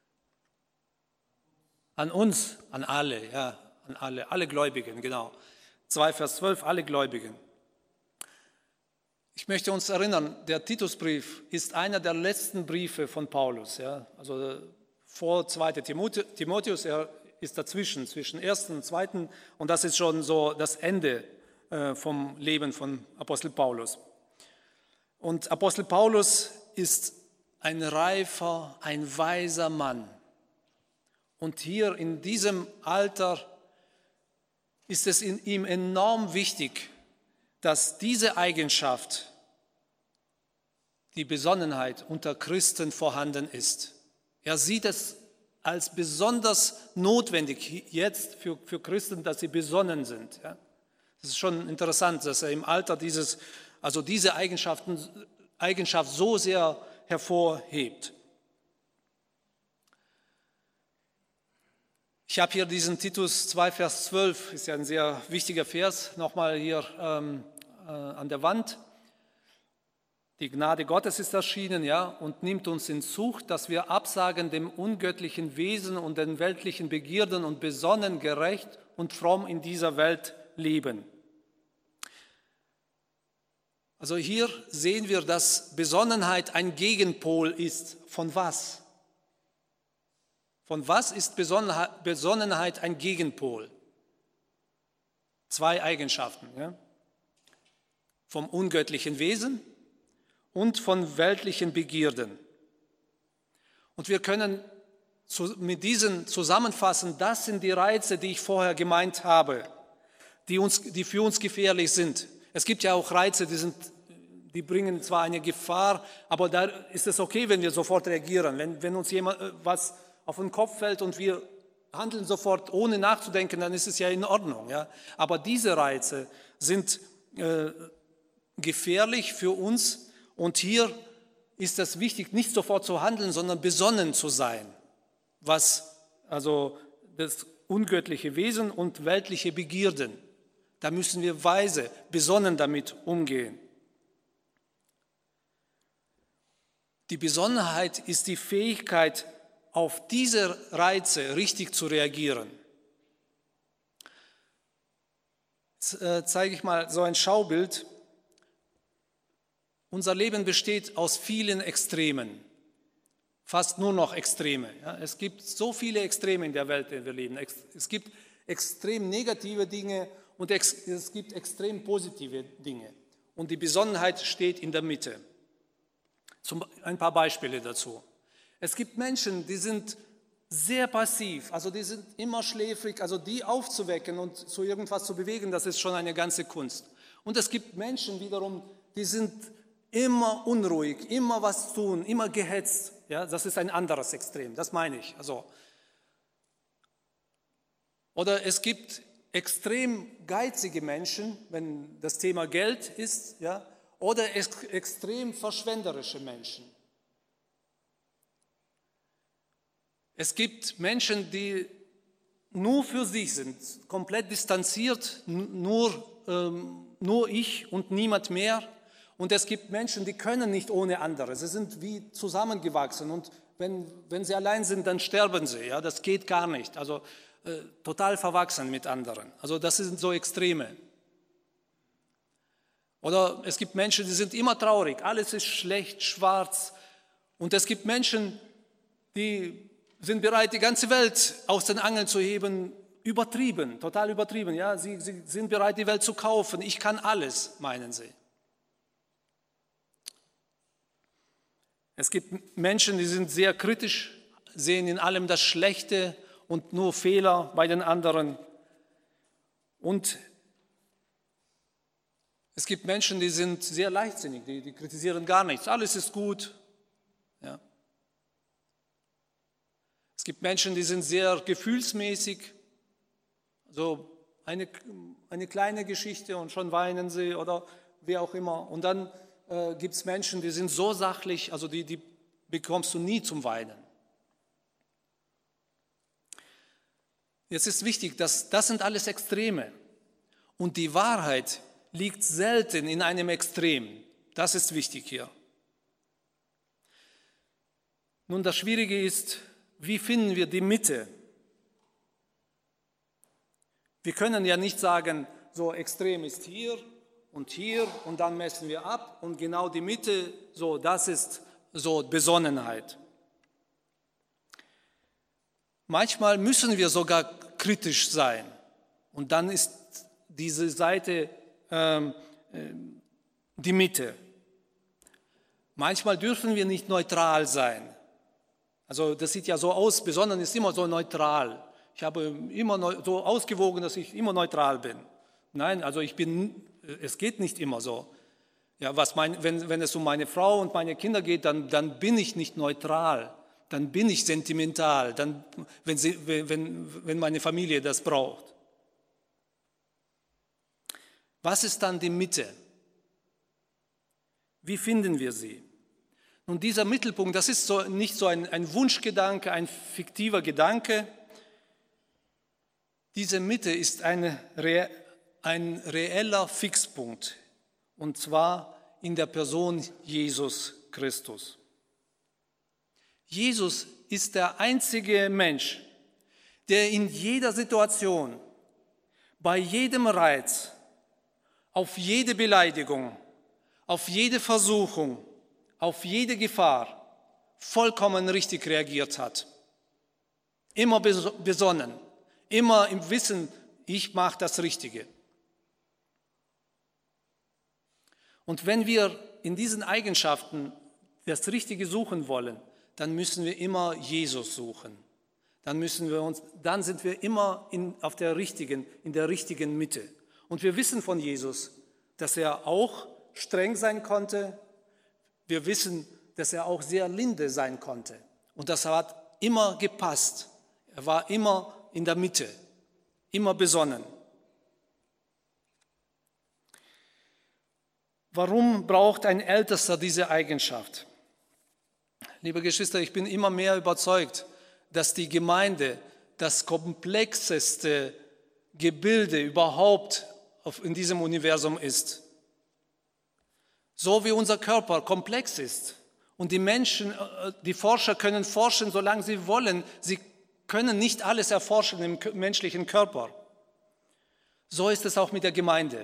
An uns, an alle, ja, an alle, alle Gläubigen, genau. zwei, Vers zwölf, alle Gläubigen. Ich möchte uns erinnern, der Titusbrief ist einer der letzten Briefe von Paulus. Ja? Also vor zweiten Timotheus, er ist dazwischen, zwischen ersten und zweiten. Und das ist schon so das Ende äh, vom Leben von Apostel Paulus. Und Apostel Paulus ist ein reifer, ein weiser Mann. Und hier in diesem Alter ist es in ihm enorm wichtig, dass diese Eigenschaft, die Besonnenheit unter Christen vorhanden ist. Er sieht es als besonders notwendig jetzt für, für Christen, dass sie besonnen sind. Ja. Das ist schon interessant, dass er im Alter dieses, also diese Eigenschaften, Eigenschaft so sehr hervorhebt. Ich habe hier diesen Titus zwei, Vers zwölf, ist ja ein sehr wichtiger Vers, nochmal hier ähm, äh, an der Wand. Die Gnade Gottes ist erschienen, ja, und nimmt uns in Zucht, dass wir absagen dem ungöttlichen Wesen und den weltlichen Begierden und besonnen, gerecht und fromm in dieser Welt leben. Also hier sehen wir, dass Besonnenheit ein Gegenpol ist. Von was? Von was ist Besonnenheit ein Gegenpol? Zwei Eigenschaften. Ja? Vom ungöttlichen Wesen und von weltlichen Begierden. Und wir können mit diesen zusammenfassen, das sind die Reize, die ich vorher gemeint habe, die, uns, die für uns gefährlich sind. Es gibt ja auch Reize, die, sind, die bringen zwar eine Gefahr, aber da ist es okay, wenn wir sofort reagieren. Wenn, wenn uns jemand was auf den Kopf fällt und wir handeln sofort, ohne nachzudenken, dann ist es ja in Ordnung. Ja? Aber diese Reize sind äh, gefährlich für uns und hier ist es wichtig, nicht sofort zu handeln, sondern besonnen zu sein, was also das ungöttliche Wesen und weltliche Begierden. Da müssen wir weise, besonnen damit umgehen. Die Besonnenheit ist die Fähigkeit, auf diese Reize richtig zu reagieren. Jetzt äh, zeige ich mal so ein Schaubild. Unser Leben besteht aus vielen Extremen, fast nur noch Extreme. Ja, es gibt so viele Extreme in der Welt, in der wir leben. Es gibt extrem negative Dinge und es gibt extrem positive Dinge. Und die Besonnenheit steht in der Mitte. Zum, ein paar Beispiele dazu. Es gibt Menschen, die sind sehr passiv, also die sind immer schläfrig, also die aufzuwecken und zu irgendwas zu bewegen, das ist schon eine ganze Kunst. Und es gibt Menschen wiederum, die sind immer unruhig, immer was tun, immer gehetzt. Ja, das ist ein anderes Extrem, das meine ich. Also, oder es gibt extrem geizige Menschen, wenn das Thema Geld ist, ja, oder ex- extrem verschwenderische Menschen. Es gibt Menschen, die nur für sich sind, komplett distanziert, nur, ähm, nur ich und niemand mehr. Und es gibt Menschen, die können nicht ohne andere. Sie sind wie zusammengewachsen und wenn, wenn sie allein sind, dann sterben sie. Ja, das geht gar nicht. Also äh, total verwachsen mit anderen. Also das sind so Extreme. Oder es gibt Menschen, die sind immer traurig. Alles ist schlecht, schwarz. Und es gibt Menschen, die sind bereit, die ganze Welt aus den Angeln zu heben. Übertrieben, total übertrieben. Ja, sie, sie sind bereit, die Welt zu kaufen. Ich kann alles, meinen sie. Es gibt Menschen, die sind sehr kritisch, sehen in allem das Schlechte und nur Fehler bei den anderen. Und es gibt Menschen, die sind sehr leichtsinnig, die, die kritisieren gar nichts. Alles ist gut. Ja. Es gibt Menschen, die sind sehr gefühlsmäßig. So eine, eine kleine Geschichte und schon weinen sie oder wie auch immer. Und dann äh, gibt es Menschen, die sind so sachlich, also die, die bekommst du nie zum Weinen. Jetzt ist wichtig, dass das sind alles Extreme. Und die Wahrheit liegt selten in einem Extrem. Das ist wichtig hier. Nun, das Schwierige ist, wie finden wir die Mitte? Wir können ja nicht sagen, so extrem ist hier und hier und dann messen wir ab und genau die Mitte, so das ist so Besonnenheit. Manchmal müssen wir sogar kritisch sein und dann ist diese Seite ähm, die Mitte. Manchmal dürfen wir nicht neutral sein. Also das sieht ja so aus, besonnen ist immer so neutral. Ich habe immer so ausgewogen, dass ich immer neutral bin. Nein, also ich bin, es geht nicht immer so. Ja, was mein, wenn, wenn es um meine Frau und meine Kinder geht, dann, dann bin ich nicht neutral. Dann bin ich sentimental, dann, wenn, sie, wenn, wenn meine Familie das braucht. Was ist dann die Mitte? Wie finden wir sie? Nun, dieser Mittelpunkt, das ist so, nicht so ein, ein Wunschgedanke, ein fiktiver Gedanke. Diese Mitte ist eine, ein reeller Fixpunkt, und zwar in der Person Jesus Christus. Jesus ist der einzige Mensch, der in jeder Situation, bei jedem Reiz, auf jede Beleidigung, auf jede Versuchung, auf jede Gefahr vollkommen richtig reagiert hat. Immer besonnen, immer im Wissen, ich mache das Richtige. Und wenn wir in diesen Eigenschaften das Richtige suchen wollen, dann müssen wir immer Jesus suchen. Dann müssen wir uns, dann sind wir immer in, auf der richtigen, in der richtigen Mitte. Und wir wissen von Jesus, dass er auch streng sein konnte. Wir wissen, dass er auch sehr linde sein konnte. Und das hat immer gepasst. Er war immer in der Mitte, immer besonnen. Warum braucht ein Ältester diese Eigenschaft? Liebe Geschwister, ich bin immer mehr überzeugt, dass die Gemeinde das komplexeste Gebilde überhaupt in diesem Universum ist. So wie unser Körper komplex ist und die Menschen, die Forscher können forschen, solange sie wollen, sie können nicht alles erforschen im menschlichen Körper. So ist es auch mit der Gemeinde.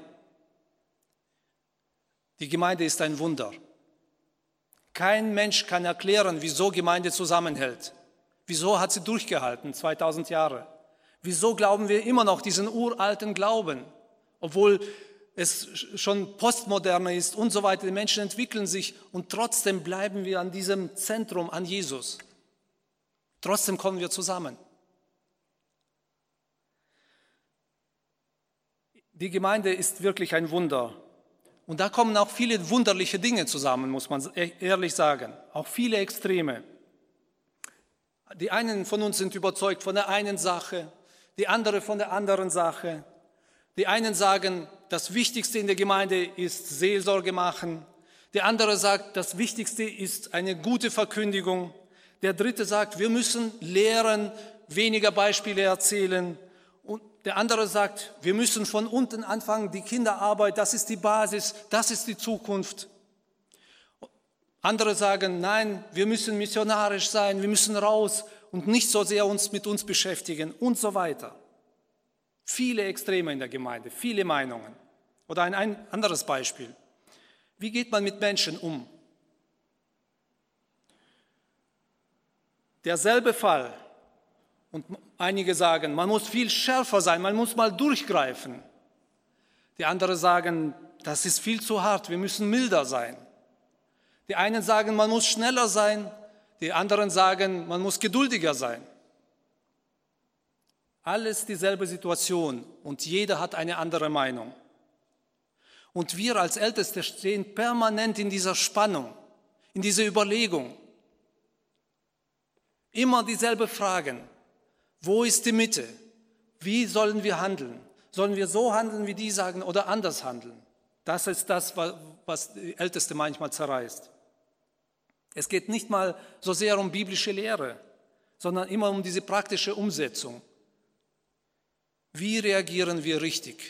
Die Gemeinde ist ein Wunder. Kein Mensch kann erklären, wieso Gemeinde zusammenhält. Wieso hat sie durchgehalten, zweitausend Jahre? Wieso glauben wir immer noch diesen uralten Glauben, obwohl es schon postmoderner ist und so weiter. Die Menschen entwickeln sich und trotzdem bleiben wir an diesem Zentrum, an Jesus. Trotzdem kommen wir zusammen. Die Gemeinde ist wirklich ein Wunder. Und da kommen auch viele wunderliche Dinge zusammen, muss man ehrlich sagen. Auch viele Extreme. Die einen von uns sind überzeugt von der einen Sache, die andere von der anderen Sache. Die einen sagen, das Wichtigste in der Gemeinde ist Seelsorge machen. Der andere sagt, das Wichtigste ist eine gute Verkündigung. Der dritte sagt, wir müssen lehren, weniger Beispiele erzählen. Und der andere sagt, wir müssen von unten anfangen, die Kinderarbeit, das ist die Basis, das ist die Zukunft. Andere sagen, nein, wir müssen missionarisch sein, wir müssen raus und nicht so sehr uns mit uns beschäftigen und so weiter. Viele Extreme in der Gemeinde, viele Meinungen. Oder ein, ein anderes Beispiel. Wie geht man mit Menschen um? Derselbe Fall. Und einige sagen, man muss viel schärfer sein, man muss mal durchgreifen. Die anderen sagen, das ist viel zu hart, wir müssen milder sein. Die einen sagen, man muss schneller sein, die anderen sagen, man muss geduldiger sein. Alles dieselbe Situation und jeder hat eine andere Meinung. Und wir als Älteste stehen permanent in dieser Spannung, in dieser Überlegung. Immer dieselbe Fragen. Wo ist die Mitte? Wie sollen wir handeln? Sollen wir so handeln, wie die sagen, oder anders handeln? Das ist das, was die Älteste manchmal zerreißt. Es geht nicht mal so sehr um biblische Lehre, sondern immer um diese praktische Umsetzung. Wie reagieren wir richtig?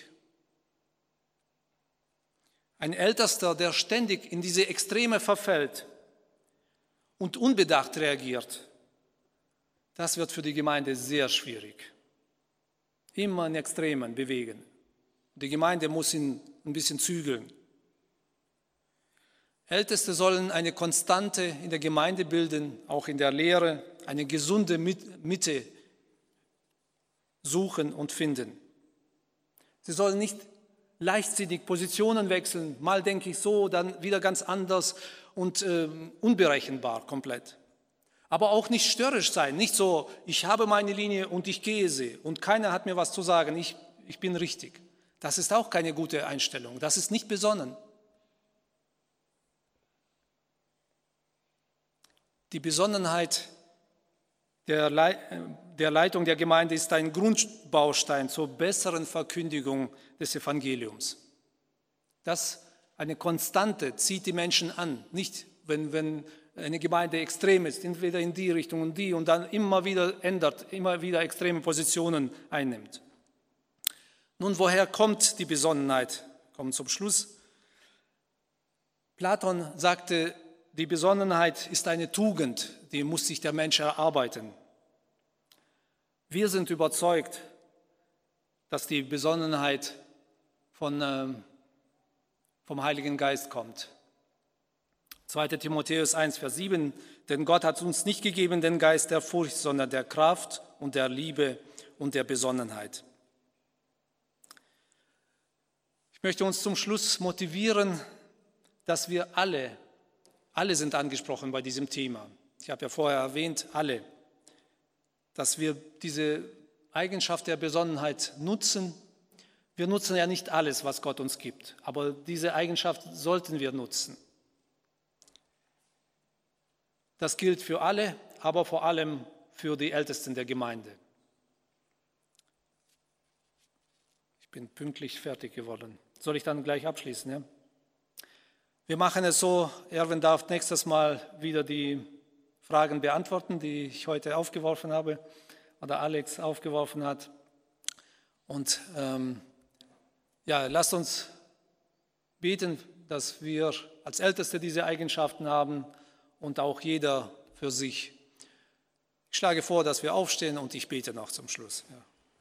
Ein Ältester, der ständig in diese Extreme verfällt und unbedacht reagiert, das wird für die Gemeinde sehr schwierig. Immer in Extremen bewegen. Die Gemeinde muss ihn ein bisschen zügeln. Älteste sollen eine Konstante in der Gemeinde bilden, auch in der Lehre, eine gesunde Mitte suchen und finden. Sie sollen nicht leichtsinnig Positionen wechseln, mal denke ich so, dann wieder ganz anders und äh, unberechenbar komplett. Aber auch nicht störrisch sein, nicht so, ich habe meine Linie und ich gehe sie und keiner hat mir was zu sagen, ich, ich bin richtig. Das ist auch keine gute Einstellung, das ist nicht besonnen. Die Besonnenheit der, Le- der Leitung der Gemeinde ist ein Grundbaustein zur besseren Verkündigung des Evangeliums. Das, eine Konstante, zieht die Menschen an, nicht wenn, wenn eine Gemeinde extrem ist, entweder in die Richtung und die und dann immer wieder ändert, immer wieder extreme Positionen einnimmt. Nun, woher kommt die Besonnenheit? Kommen zum Schluss. Platon sagte, die Besonnenheit ist eine Tugend, die muss sich der Mensch erarbeiten. Wir sind überzeugt, dass die Besonnenheit von, äh, vom Heiligen Geist kommt. zweiter Timotheus eins, Vers sieben, denn Gott hat uns nicht gegeben den Geist der Furcht, sondern der Kraft und der Liebe und der Besonnenheit. Ich möchte uns zum Schluss motivieren, dass wir alle, alle sind angesprochen bei diesem Thema. Ich habe ja vorher erwähnt, alle, dass wir diese Eigenschaft der Besonnenheit nutzen. Wir nutzen ja nicht alles, was Gott uns gibt, aber diese Eigenschaft sollten wir nutzen. Das gilt für alle, aber vor allem für die Ältesten der Gemeinde. Ich bin pünktlich fertig geworden. Soll ich dann gleich abschließen? Ja? Wir machen es so, Erwin darf nächstes Mal wieder die Fragen beantworten, die ich heute aufgeworfen habe oder Alex aufgeworfen hat. Und ähm, ja, lasst uns beten, dass wir als Älteste diese Eigenschaften haben und auch jeder für sich. Ich schlage vor, dass wir aufstehen und ich bete noch zum Schluss. Ja.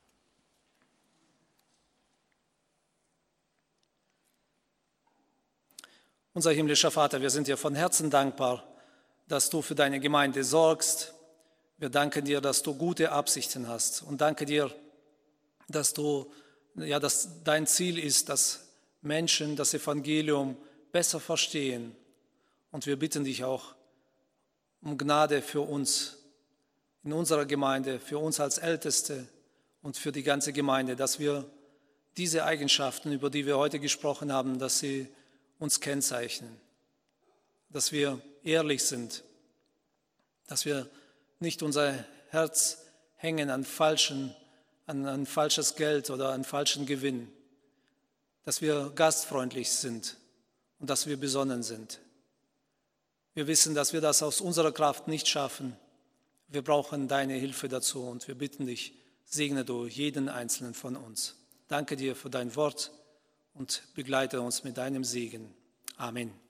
Unser himmlischer Vater, wir sind dir von Herzen dankbar, dass du für deine Gemeinde sorgst. Wir danken dir, dass du gute Absichten hast und danke dir, dass du, ja, dass dein Ziel ist, dass Menschen das Evangelium besser verstehen. Und wir bitten dich auch um Gnade für uns in unserer Gemeinde, für uns als Älteste und für die ganze Gemeinde, dass wir diese Eigenschaften, über die wir heute gesprochen haben, dass sie uns kennzeichnen, dass wir ehrlich sind, dass wir nicht unser Herz hängen an falschen, an, an falsches Geld oder an falschen Gewinn, dass wir gastfreundlich sind und dass wir besonnen sind. Wir wissen, dass wir das aus unserer Kraft nicht schaffen. Wir brauchen deine Hilfe dazu und wir bitten dich, segne du jeden Einzelnen von uns. Danke dir für dein Wort und begleite uns mit deinem Segen. Amen.